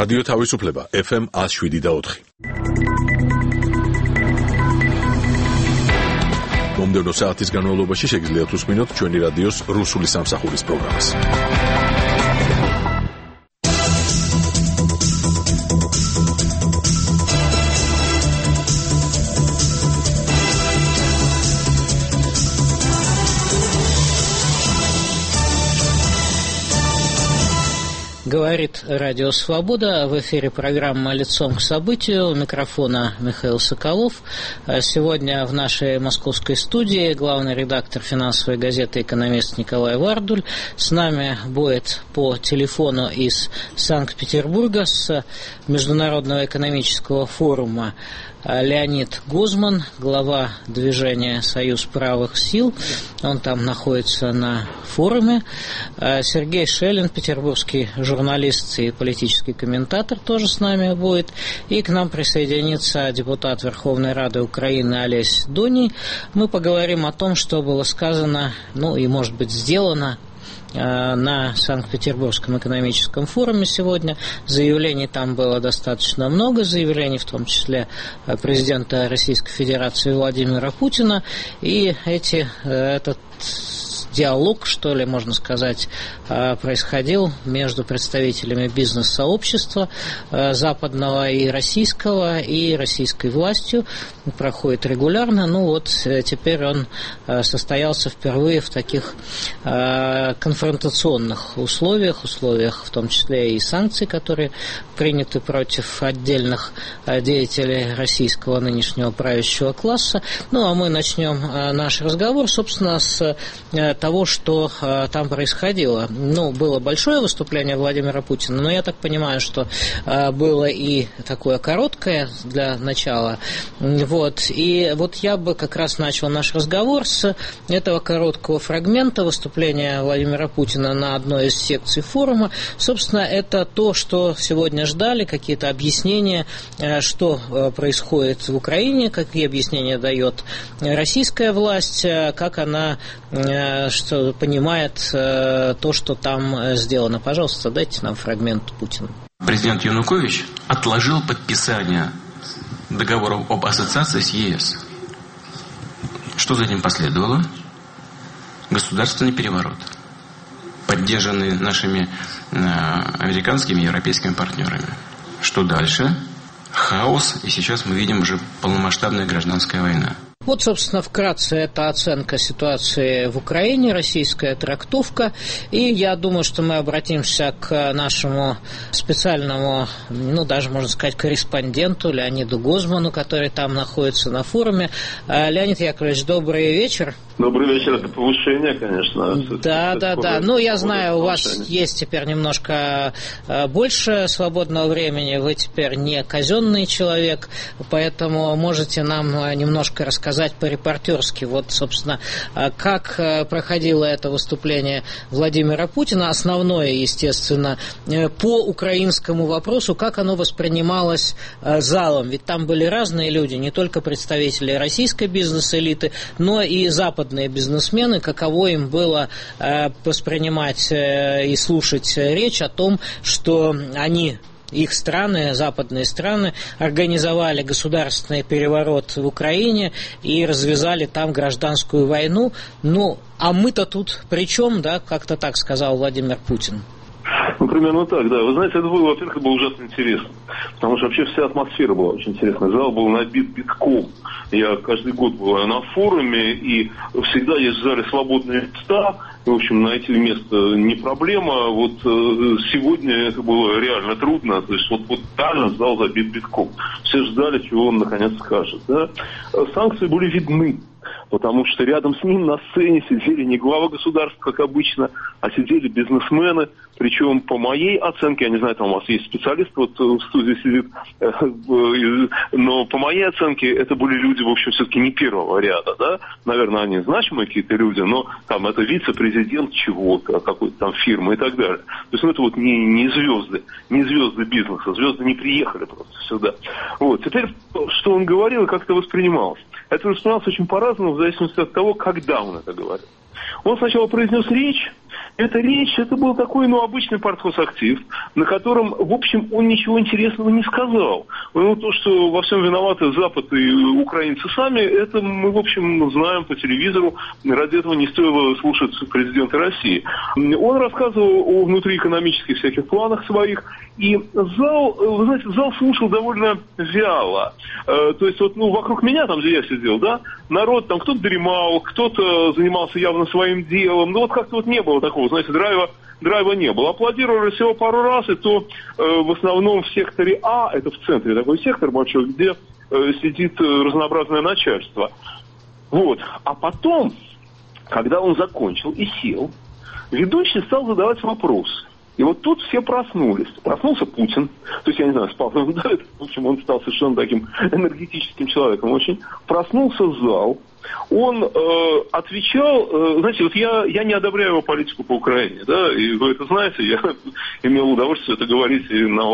რადიო თავისუფლება FM 107.4. მომდევნო საათის განმავლობაში შეგიძლიათ უსმინოთ ჩვენი რადიოს რუსული სამსახურის პროგრამას. Говорит Радио Свобода. В эфире программа «Лицом к событию». У микрофона Михаил Соколов. Сегодня в нашей московской студии главный редактор финансовой газеты «Экономист» Николай Вардуль. С нами будет по телефону из Санкт-Петербурга с Международного экономического форума Леонид Гозман, глава движения «Союз правых сил». Он там находится на форуме. Сергей Шелин, петербургский журналист и политический комментатор, тоже с нами будет. И к нам присоединится депутат Верховной Рады Украины Олесь Доний. Мы поговорим о том, что было сказано, и, может быть, сделано на Санкт-Петербургском экономическом форуме сегодня. Заявлений там было достаточно много, заявлений, в том числе президента Российской Федерации Владимира Путина. И этот диалог, что ли, можно сказать, происходил между представителями бизнес-сообщества западного и российской властью. Проходит регулярно. Теперь он состоялся впервые в таких конфронтационных условиях, в том числе и санкций, которые приняты против отдельных деятелей российского нынешнего правящего класса. А мы начнем наш разговор, собственно, с того, что там происходило. Было большое выступление Владимира Путина, но я так понимаю, что было и такое короткое для начала. И я бы как раз начал наш разговор с этого короткого фрагмента выступления Владимира Путина на одной из секций форума. Собственно, это то, что сегодня ждали, какие-то объяснения, что происходит в Украине, какие объяснения дает российская власть, как она что понимает то, что там сделано. Пожалуйста, дайте нам фрагмент Путина. Президент Янукович отложил подписание договора об ассоциации с ЕС. Что за этим последовало? Государственный переворот, поддержанный нашими американскими и европейскими партнерами. Что дальше? Хаос, и сейчас мы видим уже полномасштабная гражданская война. Собственно, вкратце это оценка ситуации в Украине, российская трактовка. И я думаю, что мы обратимся к нашему специальному, даже можно сказать, корреспонденту Леониду Гозману, который там находится на форуме. Леонид Яковлевич, добрый вечер. Добрый вечер, это повышение, конечно. Да. Я знаю, у вас есть теперь немножко больше свободного времени, вы теперь не казенный человек, поэтому можете нам немножко рассказать по-репортерски, собственно, как проходило это выступление Владимира Путина, основное, естественно, по украинскому вопросу, как оно воспринималось залом, ведь там были разные люди, не только представители российской бизнес-элиты, но и западные бизнесмены, каково им было воспринимать и слушать речь о том, что их страны, западные страны, организовали государственный переворот в Украине и развязали там гражданскую войну. А мы-то тут при чем, да, как-то так сказал Владимир Путин. Примерно так, да. Вы знаете, это было, во-первых, было ужасно интересно. Потому что вообще вся атмосфера была очень интересная. Зал был набит битком. Я каждый год бываю на форуме, и всегда есть в зале свободные места. В общем, найти место не проблема. Сегодня это было реально трудно. То есть даже зал забит битком. Все ждали, чего он наконец скажет. Да? Санкции были видны. Потому что рядом с ним на сцене сидели не глава государства, как обычно, а сидели бизнесмены. Причем, по моей оценке, я не знаю, там у вас есть специалист, в студии сидит, но по моей оценке это были люди, в общем, все-таки не первого ряда, да? Наверное, они значимые какие-то люди, но там это вице-президент чего-то, какой-то там фирмы и так далее. То есть, это не звезды бизнеса, звезды не приехали просто сюда. Теперь, что он говорил и как это воспринималось. Это воспринималось очень по-разному, в зависимости от того, когда он это говорил. Он сначала произнес речь, Эта речь, это был такой, обычный партхозактив, на котором, в общем, он ничего интересного не сказал. То, что во всем виноваты Запад и украинцы сами, это мы, в общем, знаем по телевизору. Ради этого не стоило слушать президента России. Он рассказывал о внутриэкономических всяких планах своих, и зал, вы знаете, зал слушал довольно вяло. То есть, вокруг меня, там, где я сидел, да, народ, там, кто-то дремал, кто-то занимался явно своим делом, как-то не было такого, знаете, драйва не было. Аплодировали всего пару раз, и то в основном в секторе А, это в центре такой сектор большой, где сидит разнообразное начальство. А потом, когда он закончил и сел, ведущий стал задавать вопросы. И тут все проснулись. Проснулся Путин. То есть, я не знаю, спал он до этого. В общем, он стал совершенно таким энергетическим человеком очень. Проснулся зал. Он отвечал, знаете, я не одобряю его политику по Украине, да, и вы это знаете, я имел удовольствие это говорить и на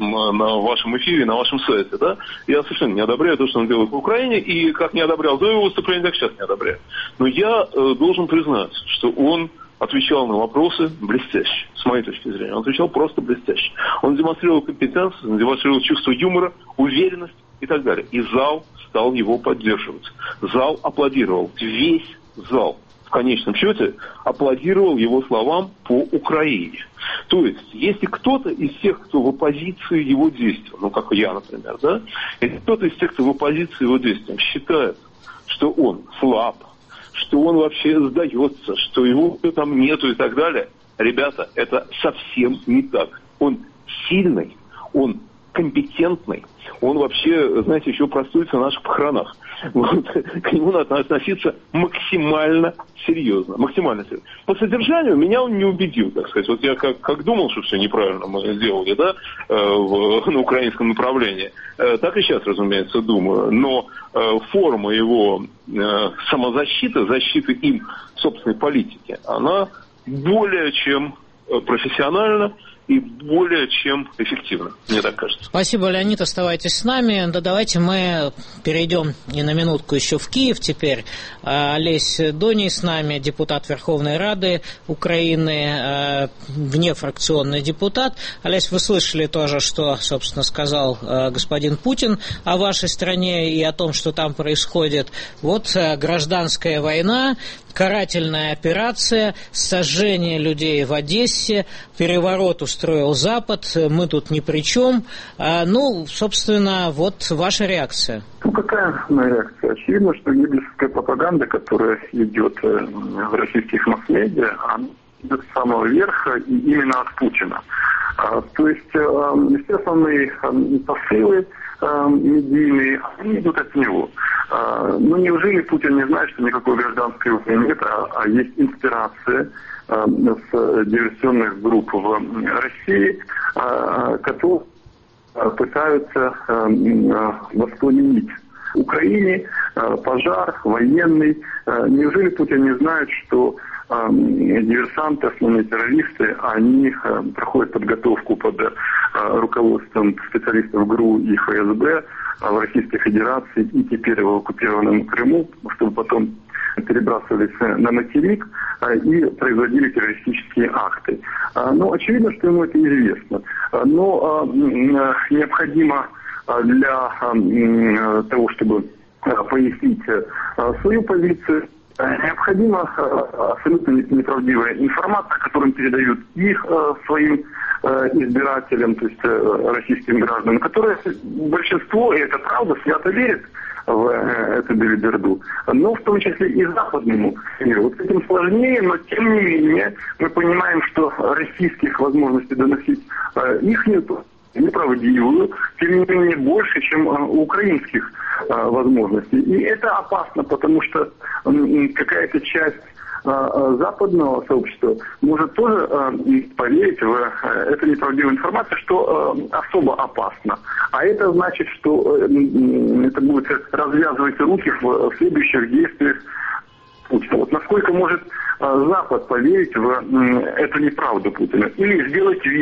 вашем эфире, на вашем сайте, да. Я совершенно не одобряю то, что он делает по Украине, и как не одобрял до его выступления, так сейчас не одобряю. Но я должен признать, что он отвечал на вопросы блестяще, с моей точки зрения. Он отвечал просто блестяще. Он демонстрировал компетенцию, он демонстрировал чувство юмора, уверенность и так далее. И зал стал его поддерживать. Зал аплодировал. Весь зал в конечном счете аплодировал его словам по Украине. То есть, если кто-то из тех, кто в оппозиции его действиям, как я, например, да, если кто-то из тех, кто в оппозиции его действиям, считает, что он слаб, что он вообще сдается, что его там нету и так далее. Ребята, это совсем не так. Он сильный, он компетентный, он вообще, знаете, еще простуется на наших похоронах. К нему надо относиться максимально серьезно. Максимально серьезно. По содержанию меня он не убедил, так сказать. Я как думал, что все неправильно мы сделали, да, на украинском направлении, так и сейчас, разумеется, думаю. Но форма его самозащиты, защиты им собственной политики, она более чем профессиональна и более чем эффективно, мне так кажется. Спасибо, Леонид, оставайтесь с нами. Да, давайте мы перейдем и на минутку еще в Киев теперь. Олесь Доней с нами, депутат Верховной Рады Украины, внефракционный депутат. Олесь, вы слышали тоже, что, собственно, сказал господин Путин о вашей стране и о том, что там происходит. Гражданская война, карательная операция, сожжение людей в Одессе, переворот устроил Запад, мы тут ни при чем. Собственно, ваша реакция. Какая моя реакция? Очевидно, что гитлеровская пропаганда, которая идет в российских масс-медиа, она идет с самого верха и именно от Путина. То есть все основные посылы медийные, они идут от него. Неужели Путин не знает, что никакой гражданской войны нет, а есть инспирация с диверсионных групп в России, которые пытаются воспламенить Украине пожар военный. Неужели Путин не знает, что диверсанты, основные террористы, они проходят подготовку под руководством специалистов ГРУ и ФСБ в Российской Федерации и теперь в оккупированном Крыму, чтобы потом перебрасывались на материк и производили террористические акты. Очевидно, что ему это известно. Но необходимо для того, чтобы пояснить свою позицию, необходима абсолютно неправдивая информация, которую передают их своим избирателям, то есть российским гражданам, которые большинство, и это правда, свято верит в эту белиберду, но в том числе и западному миру. С этим сложнее, но тем не менее мы понимаем, что российских возможностей доносить их неправдивую, тем не менее больше, чем у украинских возможностей. И это опасно, потому что какая-то часть западного сообщества может тоже поверить в эту неправдивую информацию, что особо опасно. А это значит, что это будет развязывать руки в следующих действиях Путина. Насколько может Запад поверить в эту неправду Путина? Или сделать вид,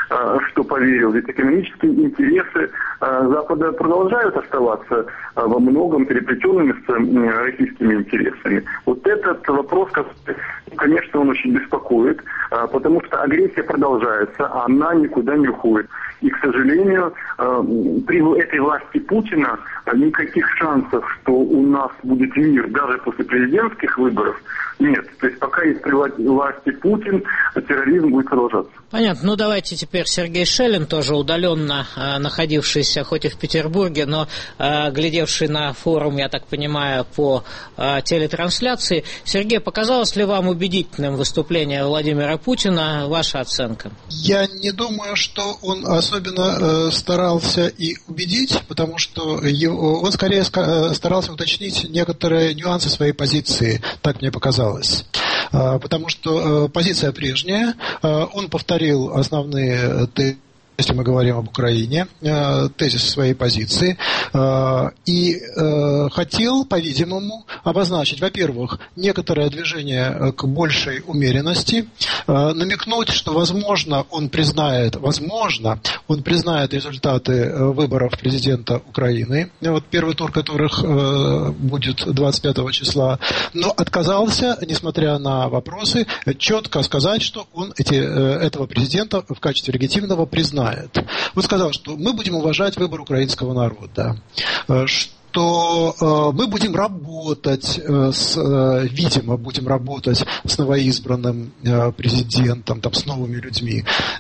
что поверил. Ведь экономические интересы Запада продолжают оставаться во многом переплетенными с российскими интересами. Вот этот вопрос, конечно, он очень беспокоит, потому что агрессия продолжается, она никуда не уходит. И, к сожалению, при этой власти Путина никаких шансов, что у нас будет мир даже после президентских выборов, нет. То есть пока есть при власти Путин, терроризм будет продолжаться. Понятно. Ну, давайте теперь Сергей Шелин, тоже удаленно находившийся хоть и в Петербурге, но глядевший на форум, я так понимаю, по телетрансляции. Сергей, показалось ли вам убедительным выступление Владимира Путина? Ваша оценка? Я не думаю, что он особенно старался и убедить, потому что он скорее старался уточнить некоторые нюансы своей позиции, так мне показалось. Потому что позиция прежняя, он повторил основные тезисы, если мы говорим об Украине, тезис своей позиции, и хотел, по-видимому, обозначить, во-первых, некоторое движение к большей умеренности, намекнуть, что, возможно, он признает результаты выборов президента Украины, вот первый тур которых будет 25 числа, но отказался, несмотря на вопросы, четко сказать, что он этого президента в качестве легитимного признает. Он сказал, что мы будем уважать выбор украинского народа, что мы будем работать, видимо, будем работать с новоизбранным президентом, там, с новыми людьми,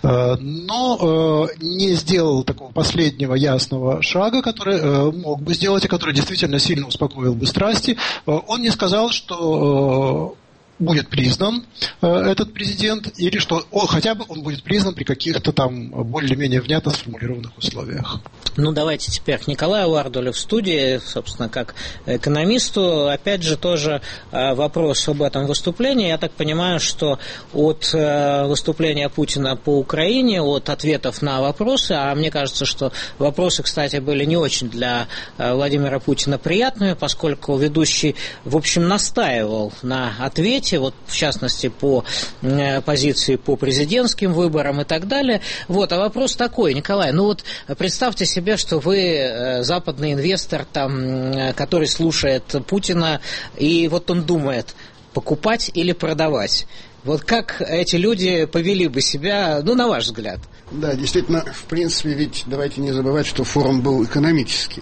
но не сделал такого последнего ясного шага, который мог бы сделать и который действительно сильно успокоил бы страсти. Он не сказал, что будет признан этот президент, или что хотя бы он будет признан при каких-то там более-менее внятно сформулированных условиях. Ну, давайте теперь к Николаю Вардулю в студии, собственно, как экономисту. Опять же, тоже вопрос об этом выступлении. Я так понимаю, что от выступления Путина по Украине, от ответов на вопросы, а мне кажется, что вопросы, кстати, были не очень для Владимира Путина приятными, поскольку ведущий, в общем, настаивал на ответе, вот, в частности, по позиции по президентским выборам и так далее. Вот, а вопрос такой, Николай, ну вот представьте себе, что вы западный инвестор, там, который слушает Путина, и вот он думает, покупать или продавать. Вот как эти люди повели бы себя, ну, на ваш взгляд? Да, действительно, в принципе, ведь давайте не забывать, что форум был экономический.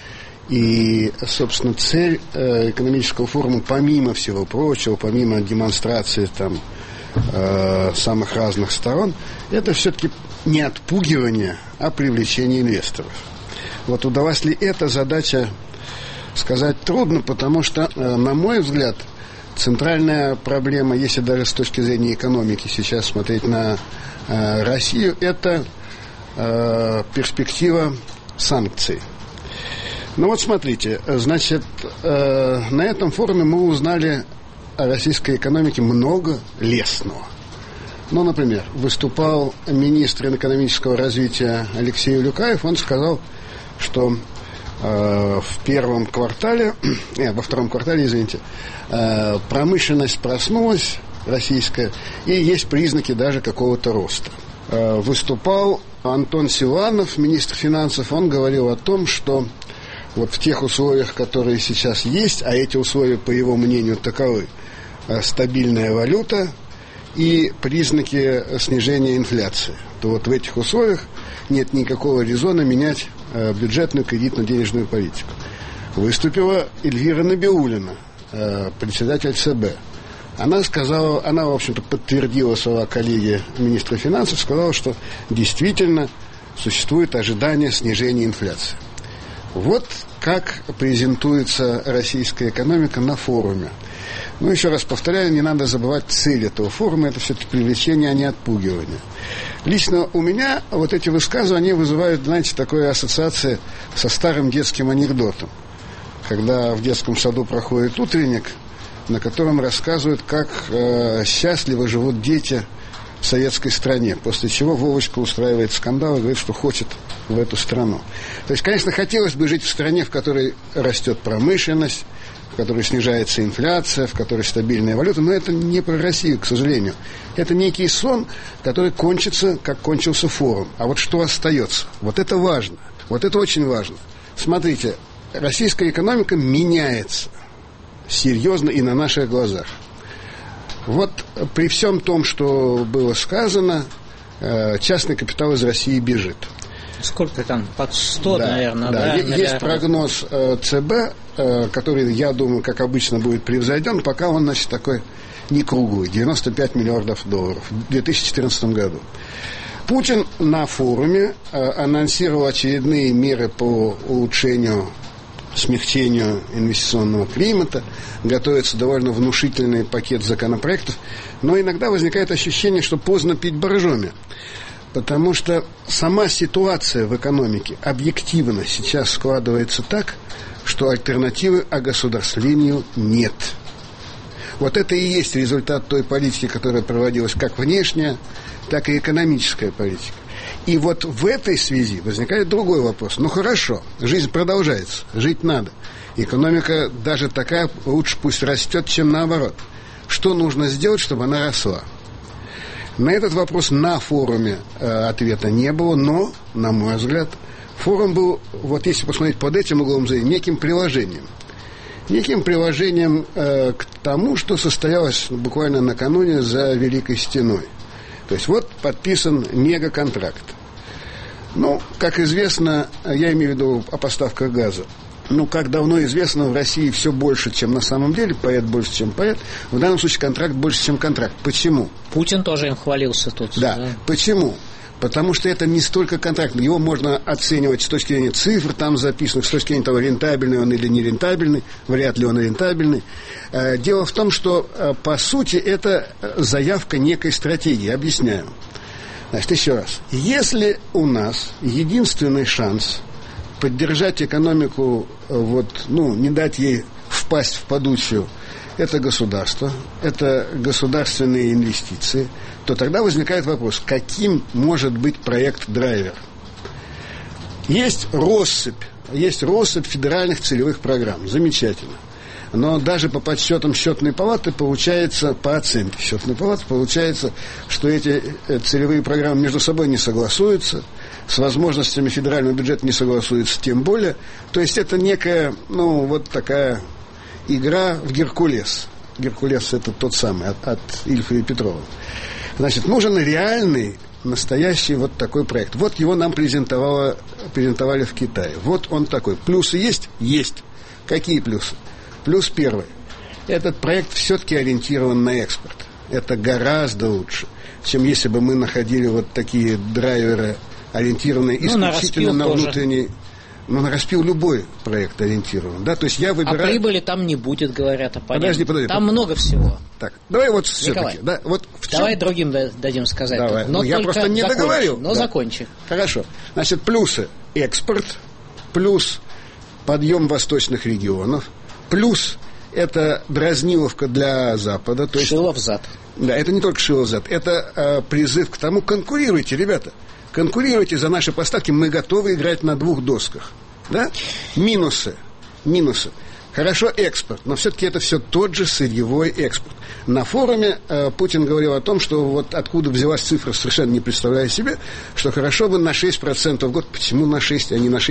И, собственно, цель экономического форума, помимо всего прочего, помимо демонстрации там самых разных сторон, это все-таки не отпугивание, а привлечение инвесторов. Вот удалась ли эта задача, сказать трудно, потому что, на мой взгляд, центральная проблема, если даже с точки зрения экономики сейчас смотреть на Россию, это перспектива санкций. Ну вот смотрите, значит, на этом форуме мы узнали о российской экономике много лестного. Ну, например, выступал министр экономического развития Алексей Улюкаев, он сказал, что во втором квартале, промышленность проснулась, российская, и есть признаки даже какого-то роста. Выступал Антон Силанов, министр финансов, он говорил о том, что вот в тех условиях, которые сейчас есть, а эти условия, по его мнению, таковы: стабильная валюта и признаки снижения инфляции, то вот в этих условиях нет никакого резона менять бюджетную кредитно-денежную политику. Выступила Эльвира Набиуллина, председатель ЦБ. Она, в общем-то, подтвердила слова коллеги министра финансов, сказала, что действительно существует ожидание снижения инфляции. Вот как презентуется российская экономика на форуме. Ну, еще раз повторяю, не надо забывать цель этого форума, это все-таки привлечение, а не отпугивание. Лично у меня вот эти высказывания вызывают, знаете, такую ассоциацию со старым детским анекдотом. Когда в детском саду проходит утренник, на котором рассказывают, как счастливо живут дети в советской стране, после чего Вовочка устраивает скандал и говорит, что хочет в эту страну. То есть, конечно, хотелось бы жить в стране, в которой растет промышленность, в которой снижается инфляция, в которой стабильная валюта, но это не про Россию, к сожалению. Это некий сон, который кончится, как кончился форум. А вот что остается? Вот это важно. Вот это очень важно. Смотрите, российская экономика меняется серьезно и на наших глазах. Вот при всем том, что было сказано, частный капитал из России бежит. Сколько там? Под 100, да, наверное, да? Есть прогноз ЦБ, который, я думаю, как обычно, будет превзойден, пока он, значит, такой не круглый, 95 миллиардов долларов в 2014 году. Путин на форуме анонсировал очередные меры по улучшению, смягчению инвестиционного климата. Готовится довольно внушительный пакет законопроектов. Но иногда возникает ощущение, что поздно пить боржоми. Потому что сама ситуация в экономике объективно сейчас складывается так, что альтернативы огосударствлению нет. Вот это и есть результат той политики, которая проводилась как внешняя, так и экономическая политика. И вот в этой связи возникает другой вопрос. Ну хорошо, жизнь продолжается, жить надо. Экономика даже такая, лучше пусть растет, чем наоборот. Что нужно сделать, чтобы она росла? На этот вопрос на форуме ответа не было, но, на мой взгляд, форум был, вот если посмотреть под этим углом зрения, неким приложением. Неким приложением к тому, что состоялось буквально накануне за Великой Стеной. То есть вот подписан мегаконтракт. Ну, как известно, я имею в виду о поставках газа. Ну, как давно известно, в России все больше, чем на самом деле, поэт больше, чем поэт. В данном случае контракт больше, чем контракт. Почему? Путин тоже им хвалился тут. Да. Почему? Потому что это не столько контракт. Его можно оценивать с точки зрения цифр там записанных, с точки зрения того, рентабельный он или нерентабельный, вряд ли он рентабельный. Дело в том, что, по сути, это заявка некой стратегии. Объясняю. Значит, еще раз. Если у нас единственный шанс поддержать экономику, не дать ей впасть в падучую, это государство, это государственные инвестиции, то тогда возникает вопрос, каким может быть проект-драйвер? Есть россыпь федеральных целевых программ, замечательно. Но даже по подсчетам счетной палаты получается, по оценке счетной палаты, получается, что эти целевые программы между собой не согласуются, с возможностями федерального бюджета не согласуются тем более. То есть это некая, такая игра в Геркулес. Геркулес — это тот самый, от Ильфа и Петрова. Значит, нужен реальный, настоящий вот такой проект. Вот его нам презентовали в Китае. Вот он такой. Плюсы есть? Есть. Какие плюсы? Плюс первый. Этот проект все-таки ориентирован на экспорт. Это гораздо лучше, чем если бы мы находили вот такие драйверы, ориентированные исключительно на внутренний... на распил любой проект ориентирован. Да? То есть я выбираю... А прибыли там не будет, говорят оппоненты. Подожди. Там много всего. Так, давай вот Николай, все-таки. Да, вот давай другим дадим сказать. Давай. Но я просто не договорил. Но закончи. Хорошо. Значит, плюсы: экспорт, плюс подъем восточных регионов, плюс это дразниловка для Запада. То есть, шило в зад. Да, это не только шило в зад. Это призыв к тому, конкурируйте, ребята. Конкурируйте за наши поставки, мы готовы играть на двух досках. Да? Минусы. Хорошо, экспорт, но все-таки это все тот же сырьевой экспорт. На форуме Путин говорил о том, что вот откуда взялась цифра, совершенно не представляя себе, что хорошо бы на 6% в год, почему на 6, а не на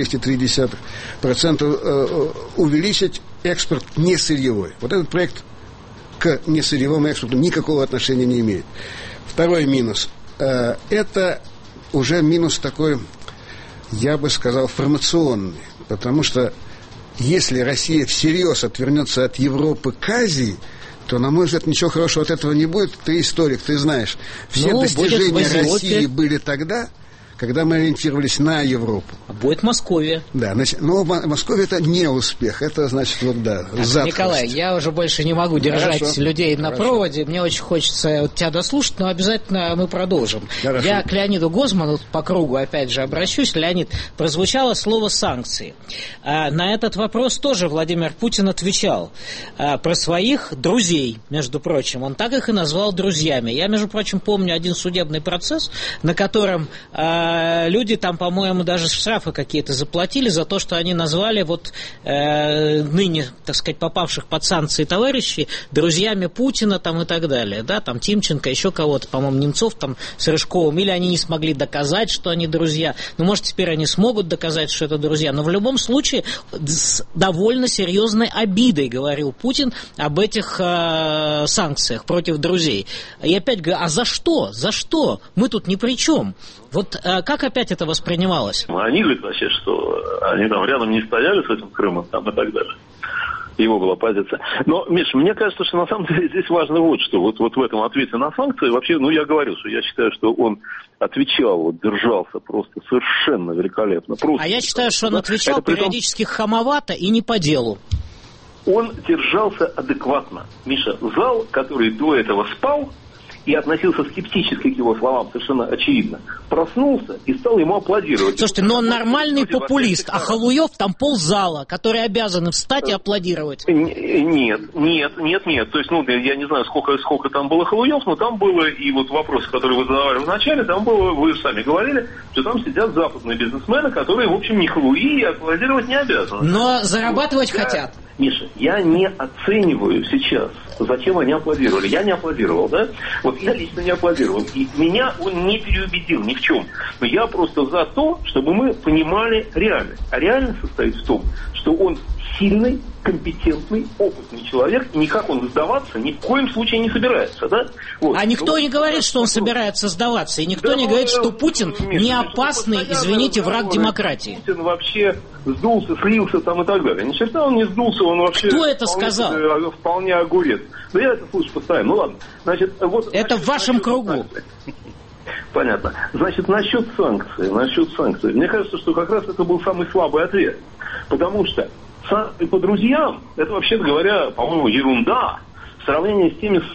6,3% увеличить экспорт не сырьевой. Вот этот проект к несырьевому экспорту никакого отношения не имеет. Второй минус. Это уже минус такой, я бы сказал, формационный. Потому что если Россия всерьез отвернется от Европы к Азии, то, на мой взгляд, ничего хорошего от этого не будет. Ты историк, ты знаешь. Все достижения России были тогда, когда мы ориентировались на Европу. Будет Московия. Да, но Московия — это не успех. Это значит, затхлость. Николай, я уже больше не могу держать людей на проводе. Мне очень хочется тебя дослушать, но обязательно мы продолжим. Хорошо. Я к Леониду Гозману по кругу опять же обращусь. Леонид, прозвучало слово «санкции». На этот вопрос тоже Владимир Путин отвечал. Про своих друзей, между прочим. Он так их и назвал друзьями. Я, между прочим, помню один судебный процесс, на котором люди там, по-моему, даже штрафы какие-то заплатили за то, что они назвали вот ныне, так сказать, попавших под санкции товарищей друзьями Путина там и так далее, да, там Тимченко, еще кого-то, по-моему, Немцов там с Рыжковым, или они не смогли доказать, что они друзья. Ну, может, теперь они смогут доказать, что это друзья, но в любом случае с довольно серьезной обидой говорил Путин об этих санкциях против друзей. И опять говорю, а за что? За что? Мы тут ни при чем. Вот как опять это воспринималось? Они говорят вообще, что они там рядом не стояли с этим Крымом там, и так далее. Его была позиция. Но, Миша, мне кажется, что на самом деле здесь важно вот что. Вот в этом ответе на санкции вообще, я говорил, что я считаю, что он отвечал, держался просто совершенно великолепно. Просто, я считаю, что он отвечал периодически хамовато и не по делу. Он держался адекватно. Миша, зал, который до этого спал и относился скептически к его словам, совершенно очевидно, проснулся и стал ему аплодировать. Слушайте, но он нормальный популист, а Халуев там ползала, которые обязаны встать и аплодировать. Нет. То есть, я не знаю, сколько там было Халуев, но там было и вот вопросы, которые вы задавали в начале, там было, вы сами говорили, что там сидят западные бизнесмены, которые, в общем, не Халуи и аплодировать не обязаны. Но зарабатывать хотят. Миша, я не оцениваю сейчас, зачем они аплодировали. Я не аплодировал, да? Вот я лично не аплодировал. И меня он не переубедил ни в чем. Но я просто за то, чтобы мы понимали реальность. А реальность состоит в том, что он сильный, компетентный, опытный человек, и никак он сдаваться ни в коем случае не собирается, да? Вот. А никто не говорит, что он собирается сдаваться, и никто не говорит, что Путин не опасный, извините, враг демократии. Путин вообще сдулся, слился там и так далее. Ни черта он не сдулся, он вообще... Кто это сказал? Вполне огурец. Да я это слышу постоянно. Ну ладно. Значит, вот... Это в вашем кругу. Понятно. Значит, насчет санкций. Мне кажется, что как раз это был самый слабый ответ. Потому что санкции по друзьям, это, вообще говоря, по-моему, ерунда в сравнении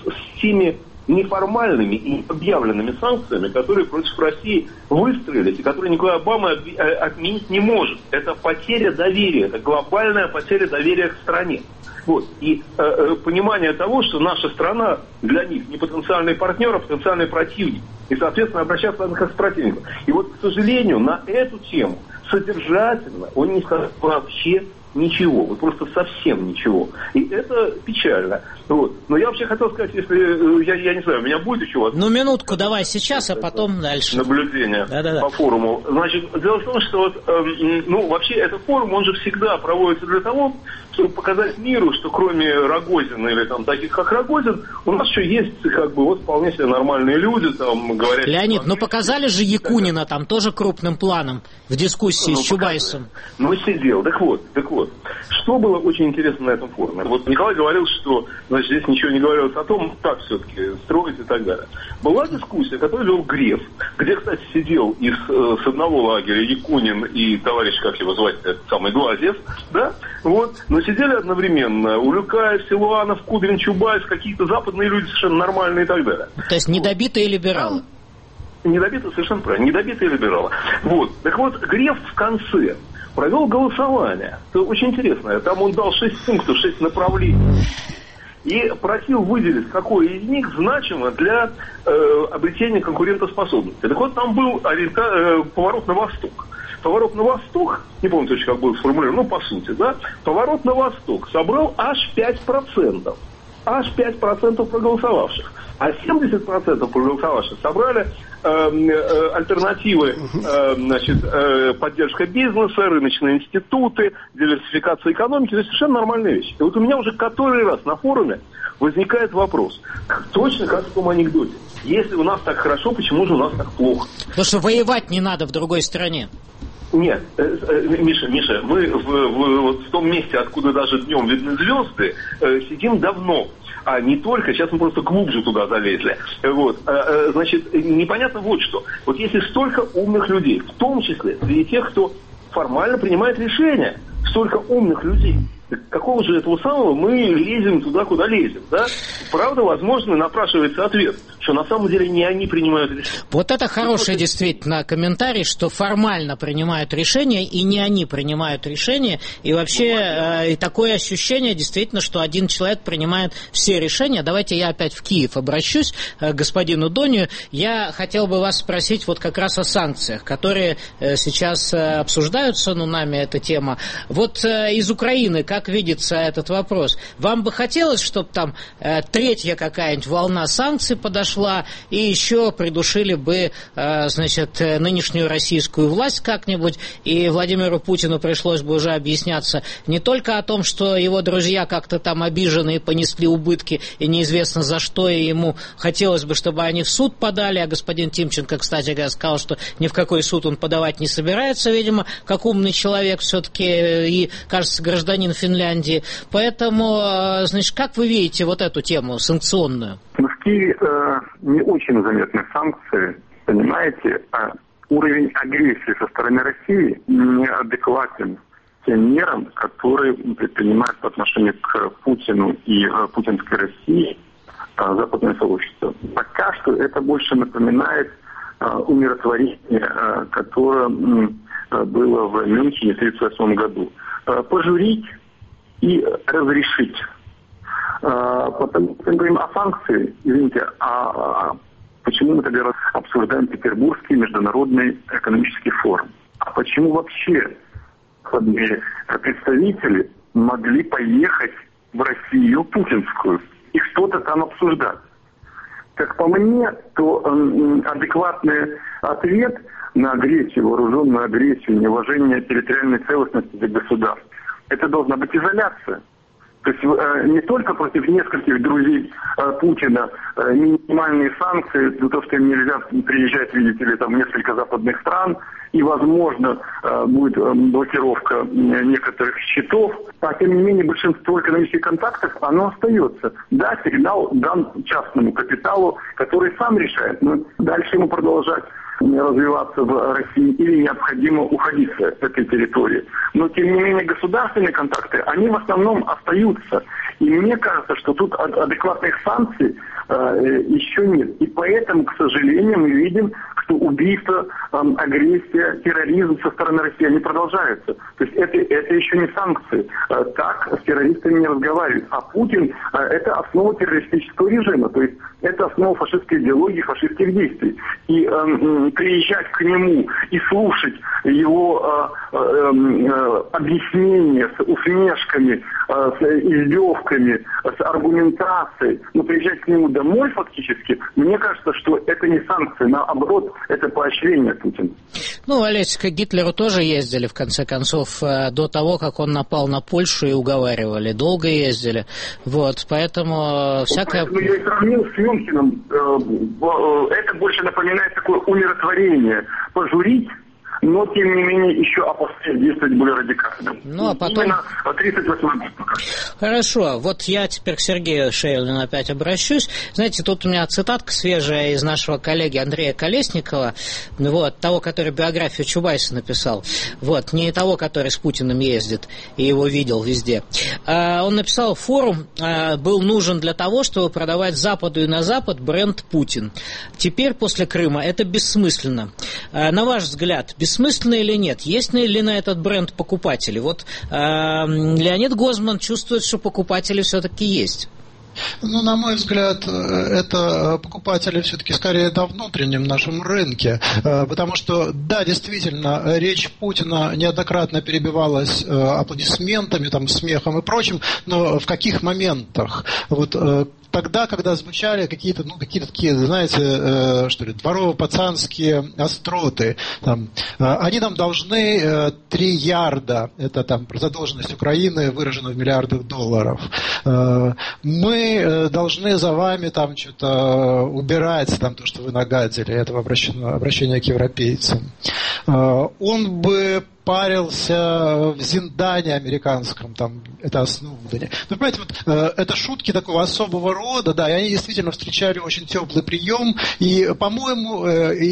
с теми неформальными и объявленными санкциями, которые против России выстроились, и которые Николай Обама отменить не может. Это потеря доверия, это глобальная потеря доверия к стране. Вот. И понимание того, что наша страна для них не потенциальный партнер, а потенциальный противник. И, соответственно, обращаться как с противником. И вот, к сожалению, на эту тему содержательно он не сказал вообще ничего, вот просто совсем ничего. И это печально. Вот. Но я вообще хотел сказать, если, я не знаю, у меня будет еще у вас... минутку давай сейчас, а потом дальше. Наблюдение по форуму. Значит, дело в том, что вообще этот форум, он же всегда проводится для того, чтобы показать миру, что кроме Рогозина или там таких, как Рогозин, у нас еще есть, вполне себе нормальные люди, там, говорят... Леонид, показали же Якунина там тоже крупным планом в дискуссии с Чубайсом. Сидел. Так вот. Что было очень интересно на этом форуме? Вот Николай говорил, что, здесь ничего не говорилось о том, как все-таки строить и так далее. Была дискуссия, которую вел Греф, где, кстати, сидел с одного лагеря Якунин и товарищ, как его звать, этот самый Глазьев, да? Вот. Но сидели одновременно Улюкаев, Силуанов, Кудрин, Чубайс, какие-то западные люди совершенно нормальные и так далее. То есть недобитые либералы. Недобитые, совершенно правильно, недобитые либералы. Вот. Так вот, Греф в конце провел голосование. Это очень интересно. Там он дал 6 пунктов, 6 направлений. И просил выделить, какое из них значимо для обретения конкурентоспособности. Так вот, там был поворот на восток. Поворот на восток, не помню точно, как был сформулирован, по сути, да, поворот на восток собрал аж 5%. Аж 5% проголосовавших. А 70% проголосовавших собрали альтернативы, поддержка бизнеса, рыночные институты, диверсификация экономики. То есть совершенно нормальные вещи. И вот у меня уже который раз на форуме возникает вопрос. Точно как в том анекдоте. Если у нас так хорошо, почему же у нас так плохо? Потому что воевать не надо в другой стране. Нет, Миша, мы в том месте, откуда даже днем видны звезды, сидим давно. А не только, сейчас мы просто глубже туда залезли. Вот. Значит, непонятно вот что. Вот если столько умных людей, в том числе среди тех, кто формально принимает решения, столько умных людей, Какого же этого самого мы лезем туда, куда лезем, да? Правда, возможно, напрашивается ответ, что на самом деле не они принимают решения. Вот это хороший действительно комментарий, что формально принимают решения, и не они принимают решения, и вообще и такое ощущение действительно, что один человек принимает все решения. Давайте я опять в Киев обращусь к господину Донию. Я хотел бы вас спросить вот как раз о санкциях, которые сейчас обсуждаются, нами эта тема. Вот из Украины, как видится этот вопрос? Вам бы хотелось, чтобы там третья какая-нибудь волна санкций подошла, и еще придушили бы, нынешнюю российскую власть как-нибудь, и Владимиру Путину пришлось бы уже объясняться не только о том, что его друзья как-то там обижены и понесли убытки, и неизвестно за что, и ему хотелось бы, чтобы они в суд подали, а господин Тимченко, кстати говоря, сказал, что ни в какой суд он подавать не собирается, видимо, как умный человек все-таки и, кажется, гражданин Финляндии. Поэтому, как вы видите вот эту тему санкционную? В Киеве не очень заметны санкции, понимаете, а уровень агрессии со стороны России неадекватен тем мерам, которые предпринимают по отношению к Путину и путинской России западное сообщество. Пока что это больше напоминает умиротворение, которое было в Мюнхене в 1938 году. Пожурить и разрешить. Потому что мы говорим о санкции, извините, почему мы тогда обсуждаем Петербургский международный экономический форум? А почему вообще представители могли поехать в Россию путинскую и что-то там обсуждать? Как по мне, то адекватный ответ на агрессию, вооруженную агрессию, неуважение территориальной целостности государств, это должна быть изоляция. То есть не только против нескольких друзей Путина минимальные санкции, то, что им нельзя приезжать, видите ли, там несколько западных стран, и, возможно, будет блокировка некоторых счетов, а тем не менее большинство экономических контактов, оно остается. Да, сигнал дан частному капиталу, который сам решает, но дальше ему продолжать развиваться в России или необходимо уходить с этой территории. Но, тем не менее, государственные контакты, они в основном остаются. И мне кажется, что тут адекватных санкций еще нет. И поэтому, к сожалению, мы видим, что убийство, агрессия, терроризм со стороны России, они продолжаются. То есть это еще не санкции. Так с террористами не разговаривают. А Путин – это основа террористического режима. То есть это основа фашистской идеологии, фашистских действий. И приезжать к нему и слушать его объяснения с усмешками, с издевками, с аргументацией, но приезжать к нему домой фактически, мне кажется, что это не санкции, наоборот, это поощрение Путина. Олесь, к Гитлеру тоже ездили, в конце концов, до того, как он напал на Польшу, и уговаривали. Долго ездили. Вот, поэтому всякое... Поэтому я и сравнил с Мюнхеном. Это больше напоминает такое умиротворение. Пожурить, но, тем не менее, еще опосредственно действовать более радикально. А потом... Именно 38 год. Хорошо, вот я теперь к Сергею Шейдлину опять обращусь. Знаете, тут у меня цитатка свежая из нашего коллеги Андрея Колесникова, того, который биографию Чубайса написал, не того, который с Путиным ездит и его видел везде. Он написал: форум был нужен для того, чтобы продавать Западу и на Запад бренд Путин. Теперь, после Крыма, это бессмысленно. На ваш взгляд, бессмысленно или нет? Есть ли на этот бренд покупатели? Леонид Гозман чувствует, что покупатели все-таки есть. На мой взгляд, это покупатели все-таки скорее на внутреннем нашем рынке, потому что, да, действительно, речь Путина неоднократно перебивалась аплодисментами, смехом и прочим, но в каких моментах? Тогда, когда звучали какие-то такие, знаете, дворово-пацанские остроты, они нам должны 3 ярда, это задолженность Украины выражена в миллиардах долларов. Мы должны за вами что-то убирать, то, что вы нагадили, это обращение к европейцам. Он бы парился в Зиндане американском, там, это Сноудене. Ну, понимаете, вот, это шутки такого особого рода, да, и они действительно встречали очень теплый прием, и, по-моему,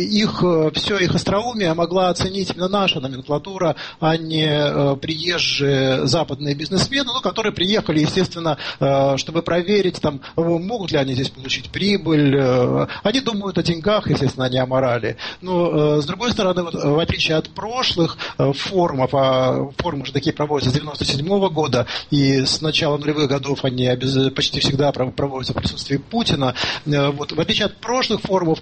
все их остроумие могла оценить именно наша номенклатура, а не приезжие западные бизнесмены, ну, которые приехали, естественно, чтобы проверить, там, могут ли они здесь получить прибыль. Они думают о деньгах, естественно, а не о морали. Но, с другой стороны, вот, в отличие от прошлых форумов, а форумы же такие проводятся с 1997 года, и с начала нулевых годов они почти всегда проводятся в присутствии Путина. Вот, в отличие от прошлых форумов,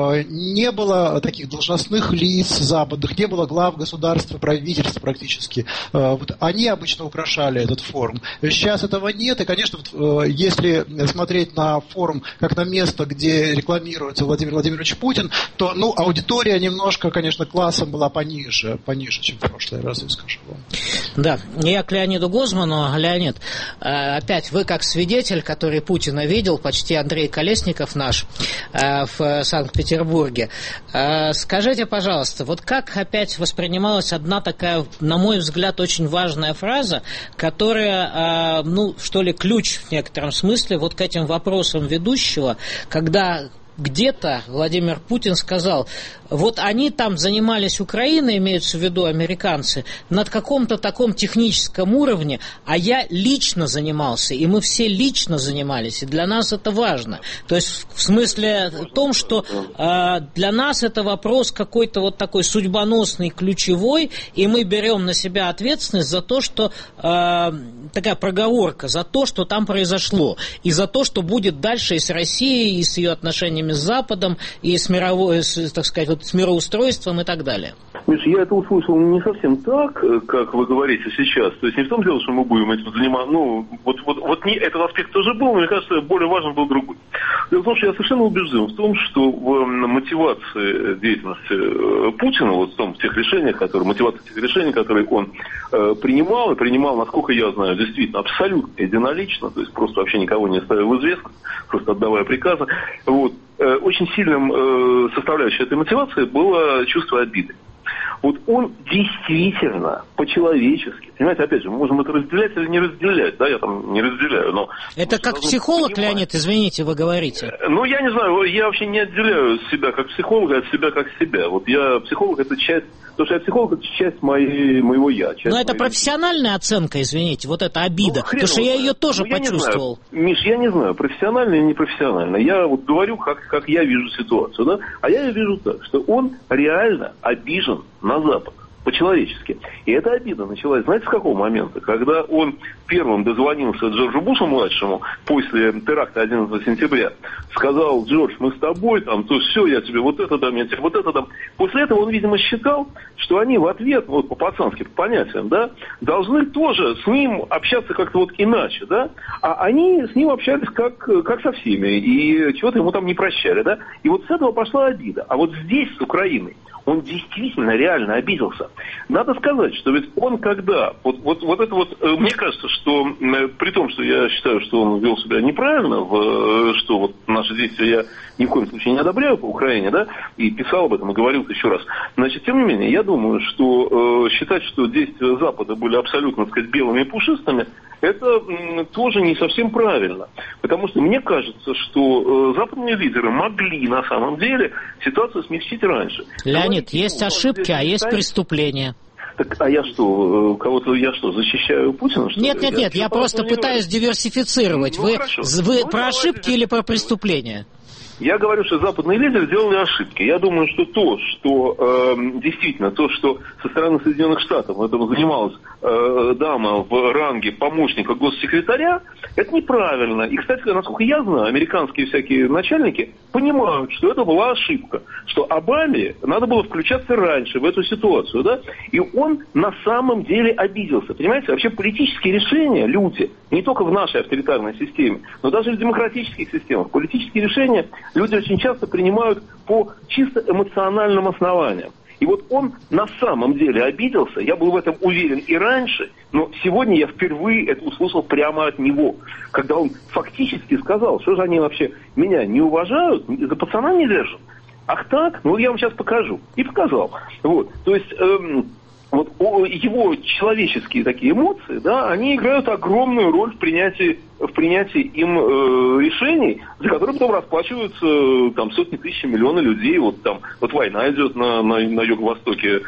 не было таких должностных лиц западных, не было глав государства, правительства практически. Вот, они обычно украшали этот форум. Сейчас этого нет, и, конечно, вот, если смотреть на форум как на место, где рекламируется Владимир Владимирович Путин, то, ну, аудитория немножко, конечно, классом была пониже, чем в прошлые разы, скажем вам. Да, я к Леониду Гозману. Леонид, опять вы как свидетель, который Путина видел, почти Андрей Колесников наш, в Санкт-Петербурге. Скажите, пожалуйста, вот как опять воспринималась одна такая, на мой взгляд, очень важная фраза, которая, ну, что ли, ключ в некотором смысле вот к этим вопросам ведущего, когда где-то Владимир Путин сказал, вот они там занимались Украиной, имеются в виду американцы, над каком-то таком техническом уровне, а я лично занимался, и мы все лично занимались, и для нас это важно. То есть в смысле том, что для нас это вопрос какой-то вот такой судьбоносный, ключевой, и мы берем на себя ответственность за то, что такая проговорка, за то, что там произошло, и за то, что будет дальше и с Россией, и с ее отношениями с Западом, и с мировой, так сказать, вот с мироустройством и так далее. Миша, я это услышал не совсем так, как вы говорите сейчас. То есть не в том дело, что мы будем этим заниматься. Ну, вот не этот аспект тоже был, но мне кажется, более важен был другой. Дело в том, что я совершенно убежден в том, что в мотивации деятельности Путина, вот в тех решениях, мотивация тех решений, которые он принимал, насколько я знаю, действительно абсолютно единолично, то есть просто вообще никого не ставил в известность, просто отдавая приказы. Вот. Очень сильным составляющей этой мотивации было чувство обиды. Вот он действительно по-человечески, понимаете, опять же, мы можем это разделять или не разделять, да, я там не разделяю, но... Это как психолог, понимать. Леонид, извините, вы говорите. Ну, я не знаю, я вообще не отделяю себя как психолога от себя как себя. Вот я психолог, это часть, то, что я психолог, это часть моего я. Но это профессиональная оценка, извините, вот эта обида, потому что я ее тоже почувствовал. Миш, я не знаю, профессионально или непрофессионально. Я вот говорю, как я вижу ситуацию, да, а я ее вижу так, что он реально обижен на Запад. По-человечески. И эта обида началась, знаете, с какого момента? Когда он первым дозвонился Джорджу Бушу-младшему после теракта 11 сентября, сказал: Джордж, мы с тобой, там, то все, я тебе вот это дам, я тебе вот это дам. После этого он, видимо, считал, что они в ответ, вот по-пацански, по понятиям, да, должны тоже с ним общаться как-то вот иначе, да, а они с ним общались как со всеми, и чего-то ему там не прощали, да, и вот с этого пошла обида. А вот здесь, с Украиной, он действительно реально обиделся. Надо сказать, что ведь он когда... Вот это вот... Мне кажется, что при том, что я считаю, что он вел себя неправильно, что вот наши действия я ни в коем случае не одобряю по Украине, да, и писал об этом, и говорил еще раз. Значит, тем не менее, я думаю, что считать, что действия Запада были абсолютно, так сказать, белыми и пушистыми, это тоже не совсем правильно. Потому что мне кажется, что западные лидеры могли на самом деле ситуацию смягчить раньше. Леонид, есть ошибки, а есть преступления. Так, а я что, кого-то я что, защищаю Путина? Что нет, я просто пытаюсь диверсифицировать. Вы про ошибки или про преступления? Я говорю, что западные лидеры делали ошибки. Я думаю, что действительно, то, что со стороны Соединенных Штатов этому занималась дама в ранге помощника госсекретаря, это неправильно. И, кстати, насколько я знаю, американские всякие начальники понимают, что это была ошибка, что Обаме надо было включаться раньше в эту ситуацию, да? И он на самом деле обиделся. Понимаете, вообще политические решения люди, не только в нашей авторитарной системе, но даже в демократических системах, политические решения люди очень часто принимают по чисто эмоциональным основаниям. И вот он на самом деле обиделся, я был в этом уверен и раньше, но сегодня я впервые это услышал прямо от него, когда он фактически сказал, что же они вообще меня не уважают, за пацана не держат. Ах так? Ну я вам сейчас покажу. И показал. Вот. То есть вот его человеческие такие эмоции, да, они играют огромную роль в принятии им решений, за которые потом расплачиваются там сотни тысяч, миллионы людей. Вот война идет на юго-востоке.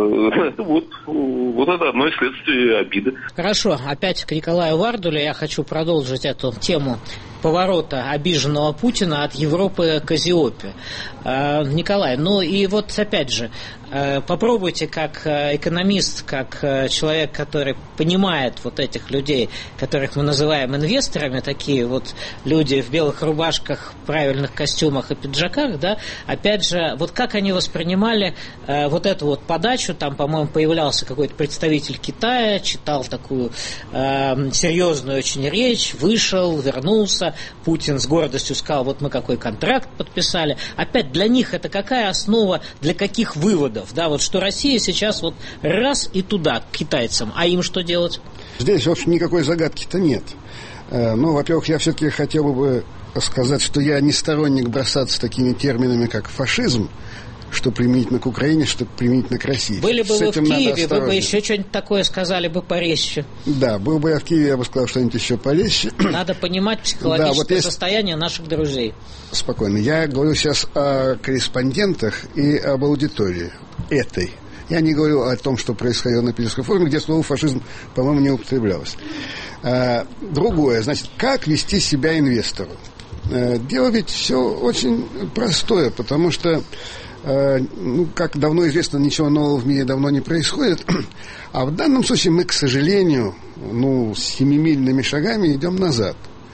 Вот это одно из следствий обиды. Хорошо, опять к Николаю Вардуле я хочу продолжить эту тему поворота обиженного Путина от Европы к Эзиопе. Николай, ну и вот опять же, попробуйте как экономист, как человек, который понимает вот этих людей, которых мы называем инвесторами, такие вот люди в белых рубашках, правильных костюмах и пиджаках, да, опять же, вот как они воспринимали вот эту вот подачу, там, по-моему, появлялся какой-то представитель Китая, читал такую серьезную очень речь, вышел, вернулся, Путин с гордостью сказал, вот мы какой контракт подписали. Опять для них это какая основа, для каких выводов, да, вот что Россия сейчас вот раз и туда, к китайцам, а им что делать? Здесь, в общем, никакой загадки-то нет. Ну, во-первых, я все-таки хотел бы сказать, что я не сторонник бросаться такими терминами, как фашизм, что применительно к Украине, что применительно к России. Были бы вы в Киеве, вы бы еще что-нибудь такое сказали бы порезче. Да, был бы я в Киеве, я бы сказал что-нибудь еще порезче. Надо понимать психологическое состояние наших друзей. Спокойно. Я говорю сейчас о корреспондентах и об аудитории этой. Я не говорю о том, что происходило на Питерском форуме, где слово «фашизм», по-моему, не употреблялось. Другое, значит, как вести себя инвестору? Дело ведь все очень простое, потому что как давно известно, ничего нового в мире давно не происходит. А в данном случае мы, к сожалению, семимильными шагами идем назад.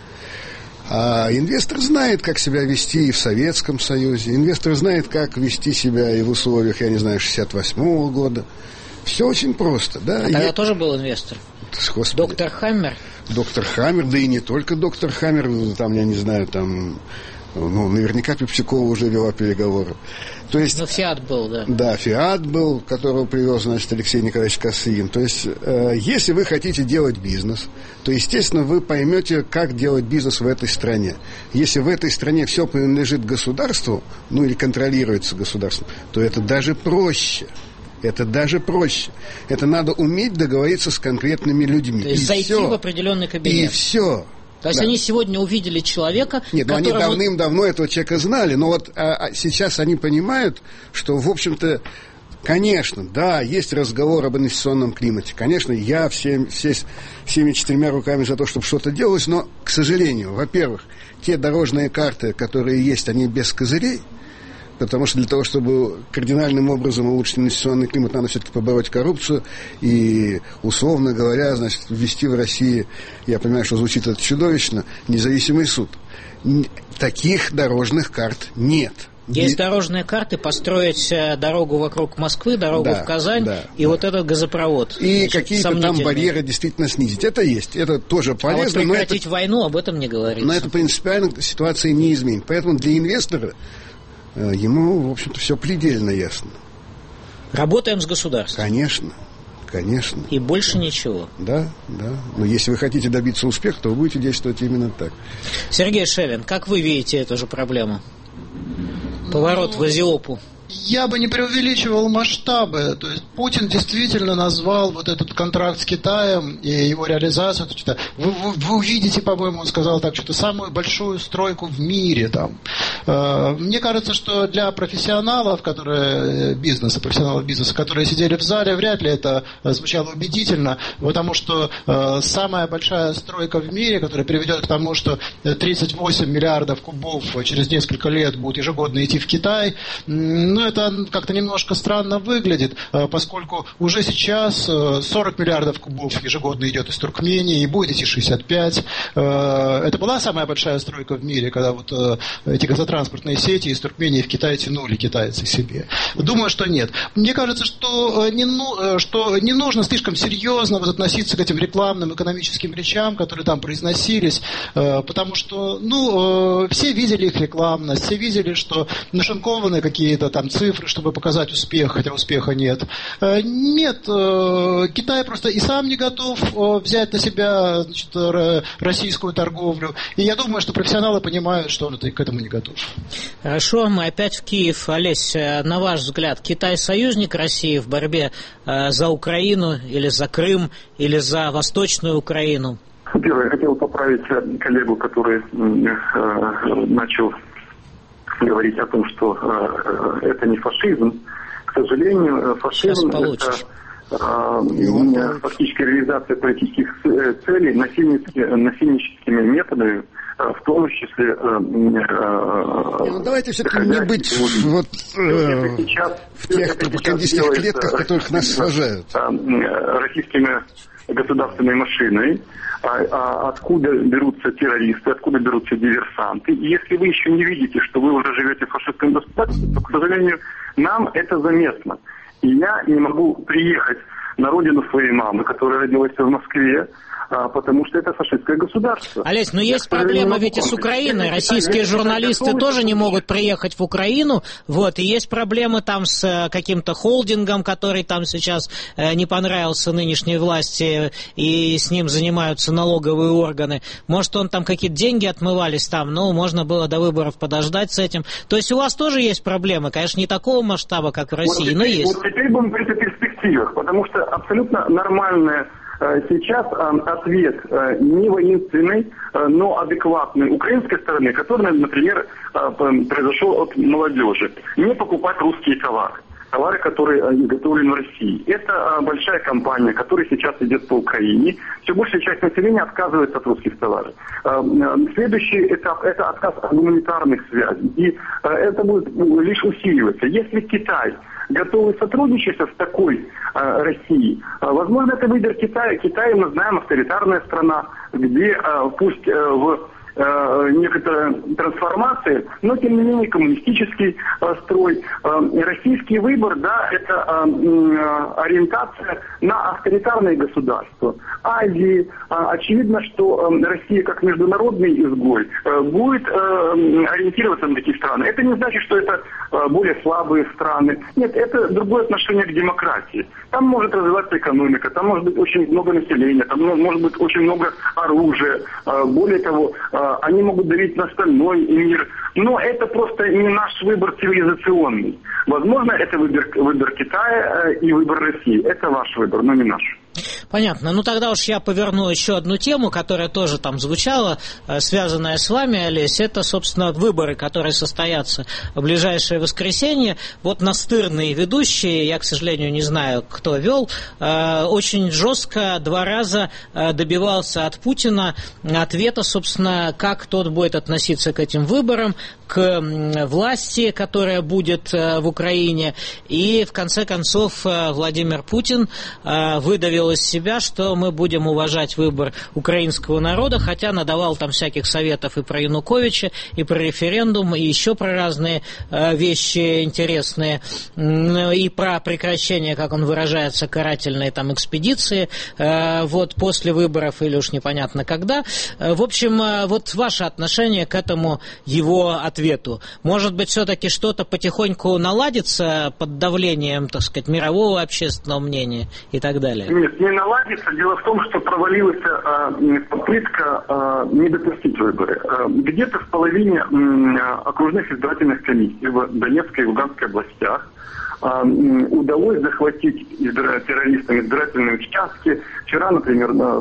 А инвестор знает, как себя вести и в Советском Союзе. Инвестор знает, как вести себя и в условиях, я не знаю, 68-го года. Все очень просто, да. А я тоже был инвестор. Господи. Доктор Хаммер. Доктор Хаммер, да и не только доктор Хаммер, там, я не знаю, там... наверняка Пепсикова уже вела переговоры. То есть, Фиат был, да. Да, Фиат был, которого привез, значит, Алексей Николаевич Косыгин. То есть, если вы хотите делать бизнес, то, естественно, вы поймете, как делать бизнес в этой стране. Если в этой стране все принадлежит государству, или контролируется государством, то это даже проще. Это даже проще. Это надо уметь договориться с конкретными людьми. То есть зайти в определенный кабинет. И все. То есть они сегодня увидели человека, Нет, они давным-давно этого человека знали, но вот сейчас они понимают, что, в общем-то, конечно, да, есть разговор об инвестиционном климате. Конечно, я всеми 4 руками за то, чтобы что-то делалось, но, к сожалению, во-первых, те дорожные карты, которые есть, они без козырей. Потому что для того, чтобы кардинальным образом улучшить инвестиционный климат, надо все-таки побороть коррупцию и, условно говоря, значит, ввести в России, я понимаю, что звучит это чудовищно, независимый суд. Таких дорожных карт нет. Есть дорожные карты, построить дорогу вокруг Москвы, дорогу в Казань и вот этот газопровод. И какие-то там барьеры действительно снизить. Это есть, это тоже полезно. А вот прекратить войну, об этом не говорится. Но это принципиально ситуации не изменит. Поэтому для инвестора ему, в общем-то, все предельно ясно. Работаем с государством. Конечно, конечно. И больше ничего. Да. Но если вы хотите добиться успеха, то вы будете действовать именно так. Сергей Шевин, как вы видите эту же проблему? Поворот в Эзиопу. Я бы не преувеличивал масштабы. То есть Путин действительно назвал вот этот контракт с Китаем и его реализацию. Вы увидите, по-моему, он сказал так, что-то самую большую стройку в мире там. Мне кажется, что для профессионалов, профессионалов бизнеса, которые сидели в зале, вряд ли это звучало убедительно, потому что самая большая стройка в мире, которая приведет к тому, что 38 миллиардов кубов через несколько лет будут ежегодно идти в Китай, это как-то немножко странно выглядит, поскольку уже сейчас 40 миллиардов кубов ежегодно идет из Туркмении, и будет идти 65. Это была самая большая стройка в мире, когда вот эти газотранспортные сети из Туркмении в Китай тянули китайцы себе. Думаю, что нет. Мне кажется, что не нужно слишком серьезно относиться к этим рекламным экономическим речам, которые там произносились, потому что, все видели их рекламность, все видели, что нашинкованы какие-то там цифры, чтобы показать успех, хотя успеха нет. Нет, Китай просто и сам не готов взять на себя, российскую торговлю. И я думаю, что профессионалы понимают, что он к этому не готов. Хорошо, мы опять в Киев. Олесь, на ваш взгляд, Китай союзник России в борьбе за Украину или за Крым, или за Восточную Украину? Первое, я хотел поправить коллегу, который начал говорить о том, что это не фашизм. К сожалению, фашизм – это фактически реализация политических целей насильническими методами, в том числе... давайте все-таки не быть в тех пропагандистских клетках, в которых нас сажают. Российскими государственной машиной, откуда берутся террористы, откуда берутся диверсанты. И если вы еще не видите, что вы уже живете в фашистском государстве, то, к сожалению, нам это заметно. И я не могу приехать на родину своей мамы, которая родилась в Москве, потому что это фашистское государство. Олесь, но есть проблема ведь и с Украиной. Российские журналисты тоже не могут приехать в Украину. Вот, и есть проблемы там с каким-то холдингом, который там сейчас не понравился нынешней власти, и с ним занимаются налоговые органы. Может, он там какие-то деньги отмывались там, но можно было до выборов подождать с этим. То есть у вас тоже есть проблемы, конечно, не такого масштаба, как в России, но есть. Вот теперь будем говорить о перспективах, потому что абсолютно нормальная сейчас ответ не воинственный, но адекватный украинской стороны, который, например, произошел от молодежи. Не покупать русские товары, которые изготовлены в России. Это большая кампания, которая сейчас идет по Украине. Все большая часть населения отказывается от русских товаров. Следующий этап – это отказ от гуманитарных связей. И это будет лишь усиливаться. Если Китай готовы сотрудничать с такой Россией, возможно, это выбор Китая. Китай, мы знаем, авторитарная страна, где пусть в некоторая трансформация, но тем не менее коммунистический строй. Российский выбор, да, это ориентация на авторитарные государства. Азии, очевидно, что Россия как международный изгой будет ориентироваться на такие страны. Это не значит, что это более слабые страны. Нет, это другое отношение к демократии. Там может развиваться экономика, там может быть очень много населения, там может быть очень много оружия. Более того, они могут давить на остальной мир. Но это просто не наш выбор цивилизационный. Возможно, это выбор Китая и выбор России. Это ваш выбор, но не наш. Понятно. Ну, тогда уж я поверну еще одну тему, которая тоже там звучала, связанная с вами, Олесь. Это, собственно, выборы, которые состоятся в ближайшее воскресенье. Вот настырные ведущие, я, к сожалению, не знаю, кто вел, очень жестко 2 раза добивался от Путина ответа, собственно, как тот будет относиться к этим выборам, к власти, которая будет в Украине. И, в конце концов, Владимир Путин выдавил из себя, что мы будем уважать выбор украинского народа, хотя надавал там всяких советов и про Януковича, и про референдум, и еще про разные вещи интересные, и про прекращение, как он выражается, карательной там экспедиции, вот после выборов или уж непонятно когда. В общем, вот ваше отношение к этому его ответу. Может быть, все-таки что-то потихоньку наладится под давлением, так сказать, мирового общественного мнения и так далее? Нет, не наладится. Дело в том, что провалилась попытка не допустить выборы. Где-то в половине окружных избирательных комиссий в Донецкой и Луганской областях удалось захватить террористам избирательные участки. Вчера, например, на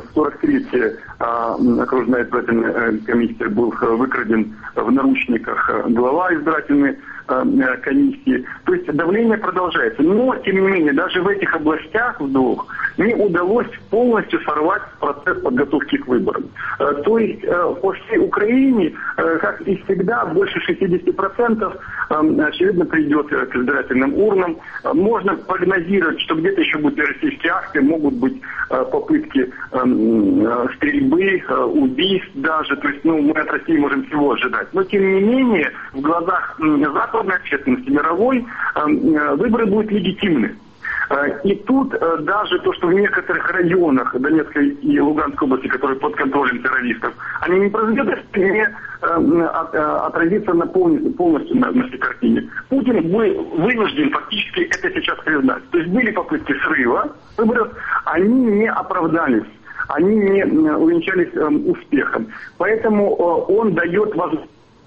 43-я окружная избирательная комиссия был выкраден в наручниках глава избирательной комиссии. То есть давление продолжается. Но, тем не менее, даже в этих областях в 2 не удалось полностью сорвать процесс подготовки к выборам. То есть по всей Украине, как и всегда, больше 60% очевидно придет к избирательным урнам. Можно прогнозировать, что где-то еще будут российские акты, могут быть попытки стрельбы, убийств даже. То есть, мы от России можем всего ожидать. Но, тем не менее, в глазах западной общественности, мировой, выборы будут легитимны. И тут даже то, что в некоторых районах Донецкой и Луганской области, которые под контролем террористов, они не произведут, не отразится полностью на всей картине. Путин вынужден фактически это сейчас признать. То есть были попытки срыва выборов, они не оправдались. Они не увенчались успехом. Поэтому он дает возможность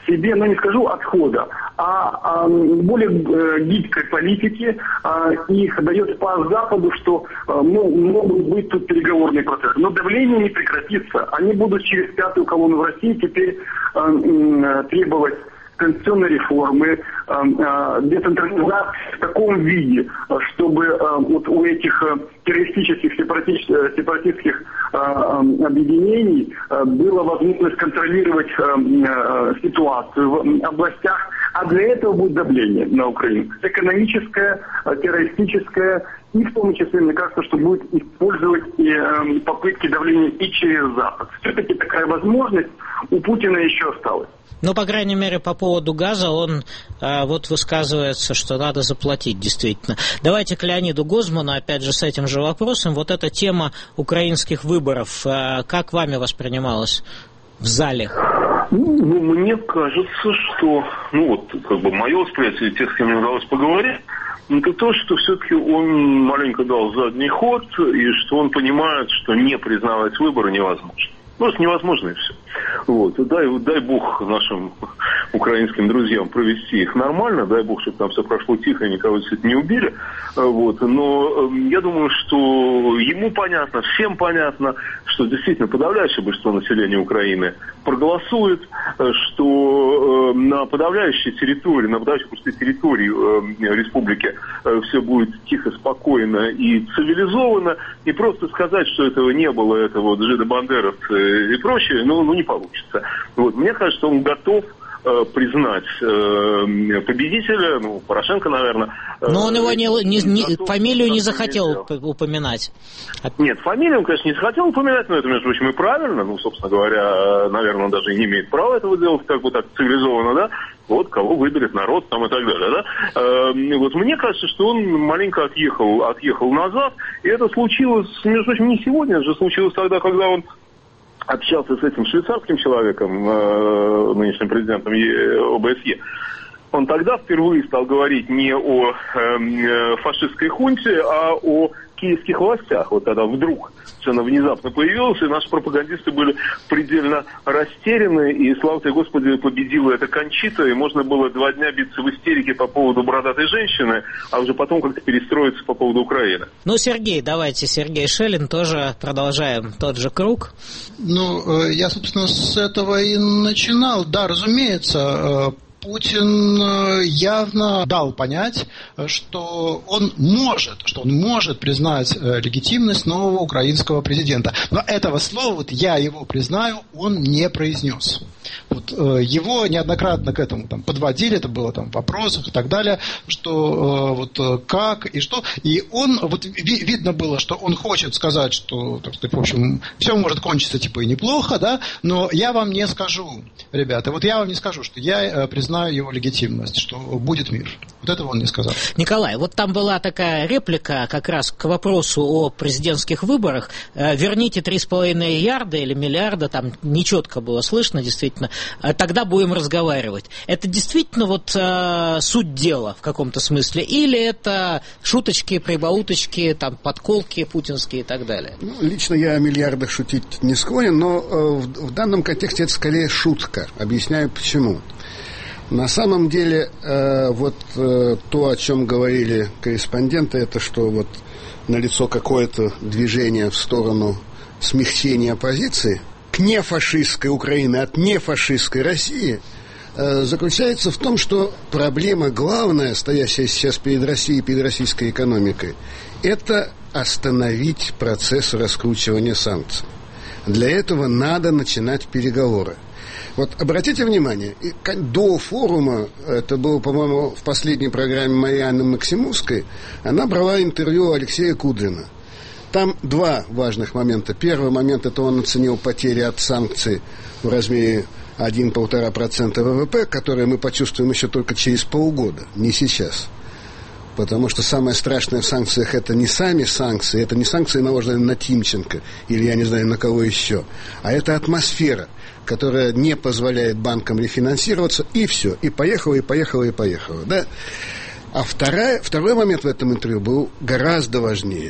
себе, ну не скажу отхода, а более гибкой политики и дает спас Западу, что могут быть тут переговорные процессы. Но давление не прекратится. Они будут через пятую колонну в России теперь требовать конституционной реформы, децентрализации в таком виде, чтобы вот у этих террористических, сепаратистских объединений была возможность контролировать ситуацию в областях, а для этого будет давление на Украину. Экономическое, террористическое, и в том числе, мне кажется, что будет использовать и попытки давления и через Запад. Все-таки такая возможность у Путина еще осталась. Ну, по крайней мере, по поводу газа он вот высказывается, что надо заплатить, действительно. Давайте к Леониду Гозману, опять же, с этим же вопросом. Вот эта тема украинских выборов, как вами воспринималась в зале? Ну, мне кажется, что, мое восприятие тех, с кем мне удалось поговорить, это то, что все-таки он маленько дал задний ход, и что он понимает, что не признавать выборы невозможно. Просто невозможно и все. Вот. Дай бог нашим украинским друзьям провести их нормально, дай бог, чтобы там все прошло тихо и никого не убили. Вот. Но я думаю, что ему понятно, всем понятно, что действительно подавляющее большинство населения Украины проголосует, что на подавляющей территории республики все будет тихо, спокойно и цивилизованно. И просто сказать, что этого не было, это вот жидобандеровцы и прочее, не получится. Вот. Мне кажется, он готов признать победителя, Порошенко, наверное. Но он его фамилию не захотел упоминать. Нет, фамилию он, конечно, не захотел упоминать, но это, между прочим, и правильно. Собственно говоря, наверное, он даже и не имеет права этого делать, как бы так цивилизованно, да? Вот, кого выберет народ, там и так далее, да? Вот мне кажется, что он маленько отъехал назад, и это случилось, между прочим, не сегодня, это же случилось тогда, когда он общался с этим швейцарским человеком, нынешним президентом ОБСЕ. Он тогда впервые стал говорить не о фашистской хунте, а о киевских властях. Вот тогда вдруг совершенно внезапно появилось, и наши пропагандисты были предельно растеряны, и, слава тебе Господи, победила эта Кончита, и можно было 2 дня биться в истерике по поводу бородатой женщины, а уже потом как-то перестроиться по поводу Украины. Сергей Шелин, тоже продолжаем тот же круг. Я, собственно, с этого и начинал. Да, разумеется, Путин явно дал понять, что он может признать легитимность нового украинского президента. Но этого слова, я его признаю, он не произнес. Его неоднократно к этому подводили, это было в вопросах и так далее, что как и что. И он, видно было, что он хочет сказать, что, так сказать, в общем, все может кончиться и неплохо, да, но я вам не скажу, ребята, я вам не скажу, что я признаю его легитимность, что будет мир. Этого он не сказал. Николай, там была такая реплика как раз к вопросу о президентских выборах. Верните 3,5 ярда или миллиарда, там нечетко было слышно, действительно. Тогда будем разговаривать. Это действительно суть дела в каком-то смысле? Или это шуточки, прибауточки, подколки путинские и так далее? Лично я о миллиардах шутить не склонен, но в данном контексте это скорее шутка. Объясняю почему. На самом деле, то, о чем говорили корреспонденты, это что налицо какое-то движение в сторону смягчения позиции к нефашистской Украине от нефашистской России, заключается в том, что проблема главная, стоящая сейчас перед Россией, перед российской экономикой, это остановить процесс раскручивания санкций. Для этого надо начинать переговоры. Обратите внимание, до форума, это было, по-моему, в последней программе Марьяны Максимовской, она брала интервью у Алексея Кудрина. Там 2 важных момента. Первый момент, это он оценил потери от санкций в размере 1-1,5% ВВП, которые мы почувствуем еще только через полгода, не сейчас. Потому что самое страшное в санкциях это не сами санкции, это не санкции, наложенные на Тимченко или я не знаю на кого еще, а это атмосфера, которая не позволяет банкам рефинансироваться, и все, и поехало. Да? А второй момент в этом интервью был гораздо важнее.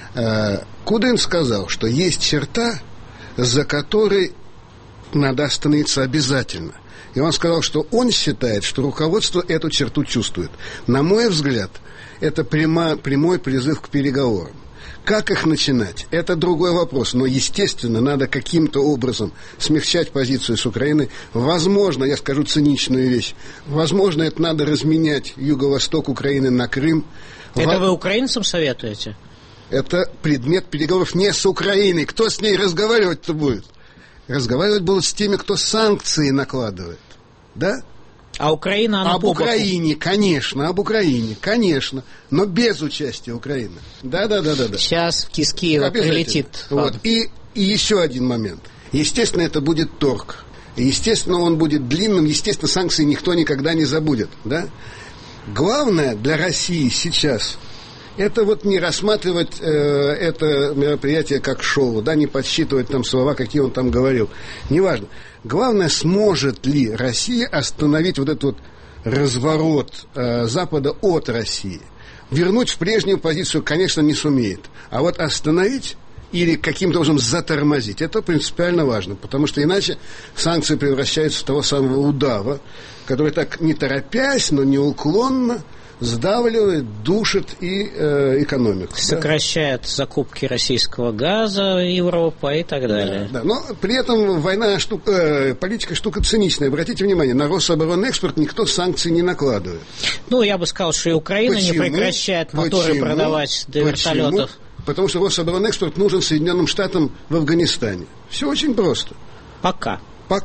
Кудрин сказал, что есть черта, за которой надо остановиться обязательно. И он сказал, что он считает, что руководство эту черту чувствует. На мой взгляд, это прямой призыв к переговорам. Как их начинать? Это другой вопрос. Но, естественно, надо каким-то образом смягчать позицию с Украиной. Возможно, я скажу циничную вещь, возможно, это надо разменять юго-восток Украины на Крым. Это вы украинцам советуете? Это предмет переговоров не с Украиной. Кто с ней разговаривать-то будет? Разговаривать будут с теми, кто санкции накладывает. Да? А Украина, она об Украине, конечно, об Украине, конечно, но без участия Украины. Да. Сейчас из Киева прилетит. Вот. И еще один момент. Естественно, это будет торг. Естественно, он будет длинным. Естественно, санкции никто никогда не забудет. Да? Главное для России сейчас это вот не рассматривать это мероприятие как шоу, да, не подсчитывать там слова, какие он там говорил. Неважно. Главное, сможет ли Россия остановить вот этот вот разворот Запада от России. Вернуть в прежнюю позицию, конечно, не сумеет. А вот остановить или каким-то образом затормозить, это принципиально важно. Потому что иначе санкции превращаются в того самого удава, который так не торопясь, но неуклонно сдавливает, душит и экономику. Сокращает закупки российского газа, Европа и так далее. Да. Но при этом политика штука циничная. Обратите внимание, на Рособоронэкспорт никто санкций не накладывает. Ну, я бы сказал, что и Украина не прекращает моторы продавать до вертолетов. Потому что Рособоронэкспорт нужен Соединенным Штатам в Афганистане. Все очень просто. Пока.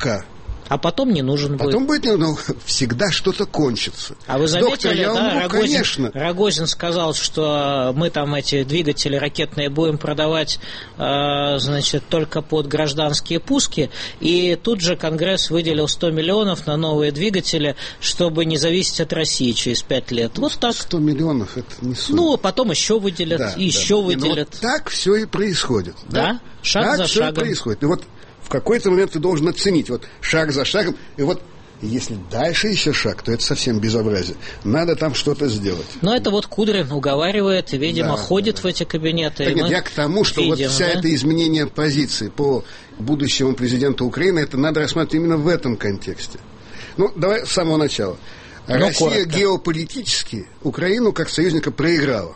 А потом не нужен будет. Потом будет, но всегда что-то кончится. А вы заметили, да, конечно. Рогозин сказал, что мы там эти двигатели ракетные будем продавать, значит, только под гражданские пуски, и тут же Конгресс выделил 100 миллионов на новые двигатели, чтобы не зависеть от России через 5 лет. Вот так. 100 миллионов, это не сумма. Ну, потом еще выделят, еще выделят. Вот так все и происходит. Да? Шаг за шагом. Так все и происходит. И вот в какой-то момент ты должен оценить, вот шаг за шагом, и вот если дальше еще шаг, то это совсем безобразие. Надо там что-то сделать. Но это вот Кудрин уговаривает и, видимо, ходит в эти кабинеты. Так, я к тому, что видим, вот вся это изменение позиции по будущему президенту Украины, это надо рассматривать именно в этом контексте. Ну, давай с самого начала. Россия геополитически Украину как союзника проиграла.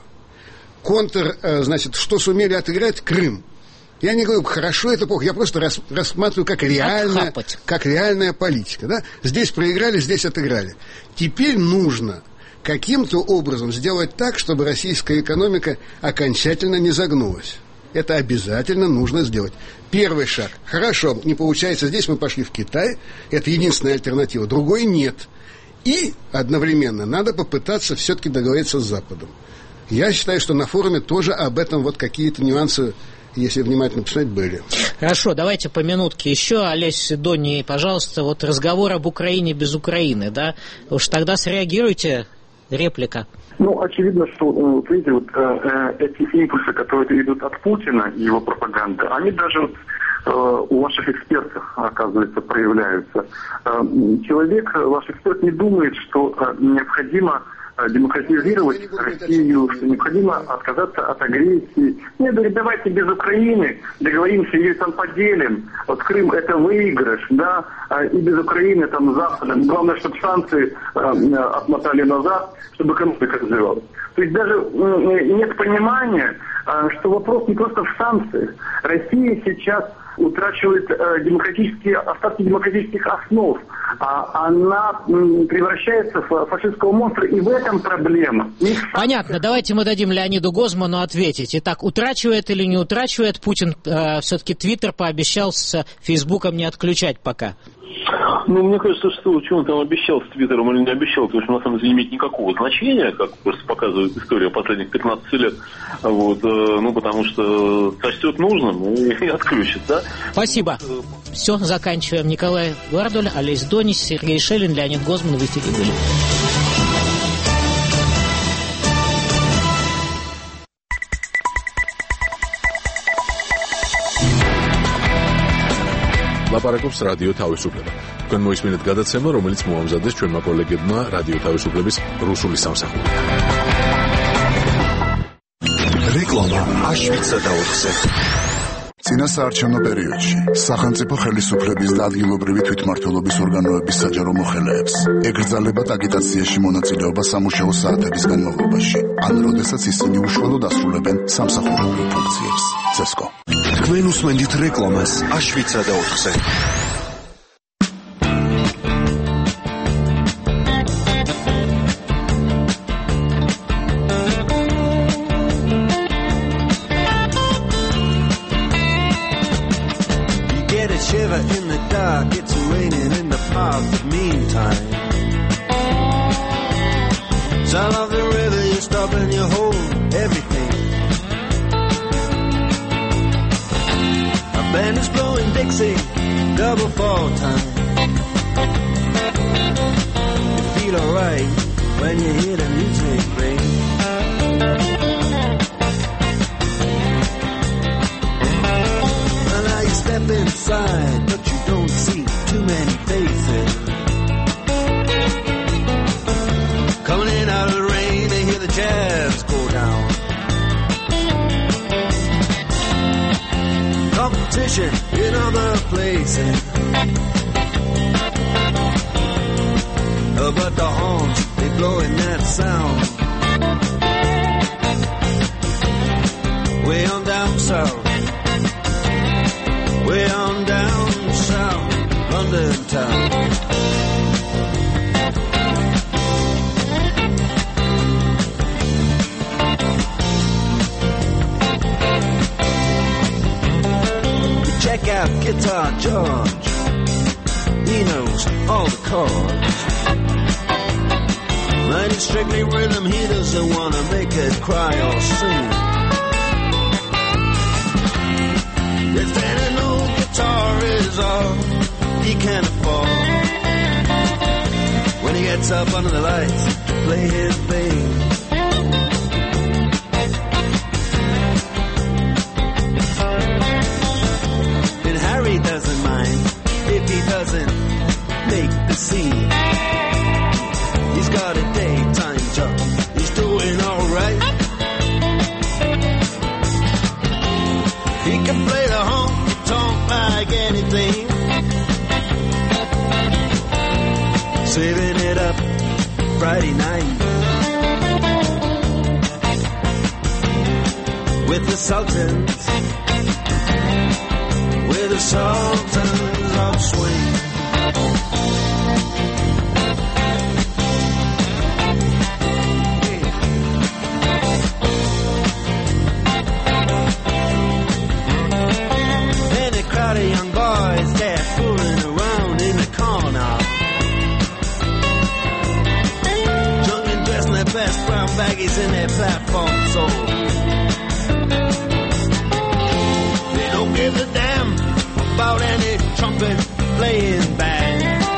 Значит, что сумели отыграть? Крым. Я не говорю, хорошо это плохо, я просто рассматриваю как реальная политика. Да? Здесь проиграли, здесь отыграли. Теперь нужно каким-то образом сделать так, чтобы российская экономика окончательно не загнулась. Это обязательно нужно сделать. Первый шаг. Хорошо, не получается здесь, мы пошли в Китай. Это единственная альтернатива. Другой нет. И одновременно надо попытаться все-таки договориться с Западом. Я считаю, что на форуме тоже об этом вот какие-то нюансы, если внимательно посмотреть, были. Хорошо, давайте по минутке еще. Олесь Сидоний, пожалуйста, вот разговор об Украине без Украины, да? Уж тогда среагируйте, реплика. Ну, очевидно, что, видите, вот эти импульсы, которые идут от Путина и его пропаганды, они даже у ваших экспертов, оказывается, проявляются. Ваш эксперт не думает, что необходимо демократизировать Россию, что необходимо отказаться от агрессии. Нет, давайте без Украины договоримся, ее там поделим. Вот Крым — это выигрыш, да, и без Украины там с Западом. Главное, чтобы санкции отмотали назад, чтобы экономика развивалась. То есть даже нет понимания, что вопрос не просто в санкциях. Россия сейчас утрачивает остатки демократических основ. Она превращается в фашистского монстра, и в этом проблема. Понятно. Давайте мы дадим Леониду Гозману ответить. Итак, утрачивает или не утрачивает? Путин все-таки Твиттер пообещал с Фейсбуком не отключать пока. Ну, мне кажется, что он там обещал с Твиттером или не обещал, потому что на самом деле не имеет никакого значения, как просто показывает история последних 15 лет. Вот, ну, потому что сочтет нужным и отключит, да? Спасибо. Все, заканчиваем. Николай Гвардуль, Олесь Донич, Сергей Шелин, Леонид Гозман в эфире были. ლაპარაკობს რადიო თავისუფლება. თქვენ მოისმინეთ გადაცემა, რომელიც მოამზადეს ჩვენმა კოლეგებმა რადიო თავისუფლების რუსული სამსახურიდან. რეკლამა H7-4-ზე. წინასაარჩევნო პერიოდში სახელმწიფო ხელისუფლების და ადგილობრივი თვითმმართველობის ორგანოების საჯარო მოხელეებს ეკრძალებათ აგიტაციაში მონაწილეობა სამუშაო საათების განმავლობაში, ან როდესაც ისინი უშუალოდ ასრულებენ სამსახურებრივ ფუნქციებს. CESCO. თქვენ უსმენთ რეკლამას A7 და 4-ზე. In the dark, it's raining in the park, but meantime, sound of the river, you stop and you hold everything. A band is blowing Dixie, double fall time. You feel alright when you hear the music ring. And now you step inside, but you don't see too many faces. Coming in out of the rain, they hear the jazz go down. Competition in other places, but the horns, they blowing that sound. Way on down south, way on down south, London town. Check out Guitar George, he knows all the chords. But it's strictly rhythm, he doesn't want to make it cry or sing. If any old guitar is all he can afford, when he gets up under the lights to play his thing, and Harry doesn't mind if he doesn't make the scene. He's got a daytime job, he's doing alright. He can play the honky-tonk like anything, saving it up Friday night with the Sultans, with the Sultans of Swing. Crowd of young boys, they're fooling around in the corner, drunk and dressed in their best brown baggies in their platform soul. They don't give a damn about any trumpet playing band.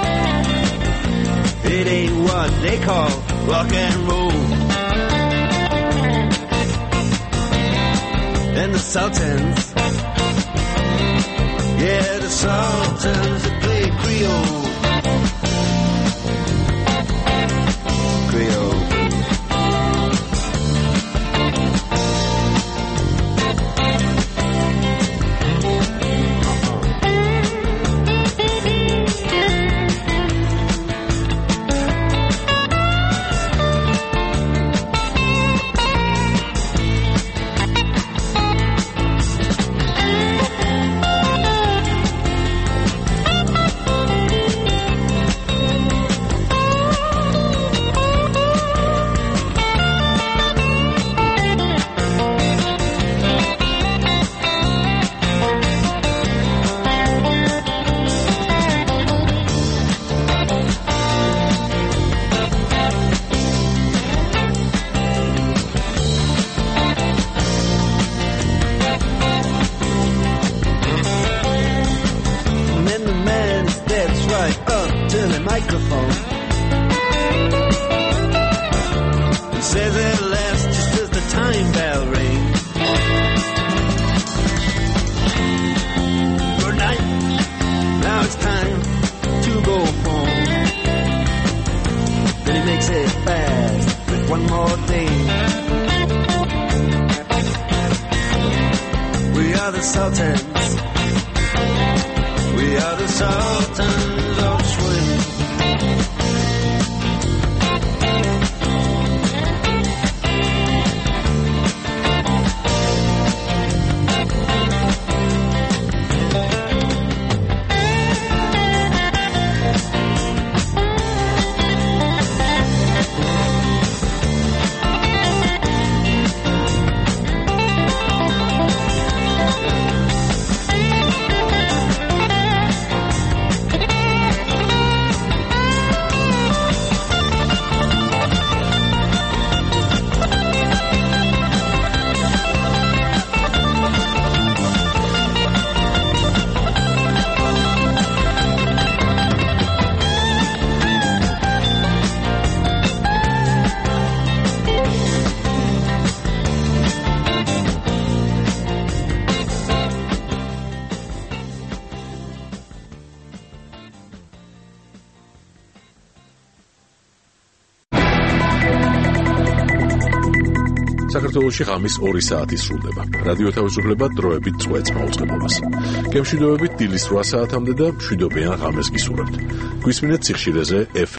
It ain't what they call rock and roll. And the Sultans, yeah, the Sultans that play Creole. Creole. the Sultans. We are the Sultans of Swing. საქართველოში ღამის 2 საათი სრულდება. რადიო თავისუფლება დროებით წვეთს მაუწყებლობას. გემშვიდობებით დილის 8 საათამდე და მშვიდობიან ღამეს გისურვებთ. გვისმინეთ სიხშირეზე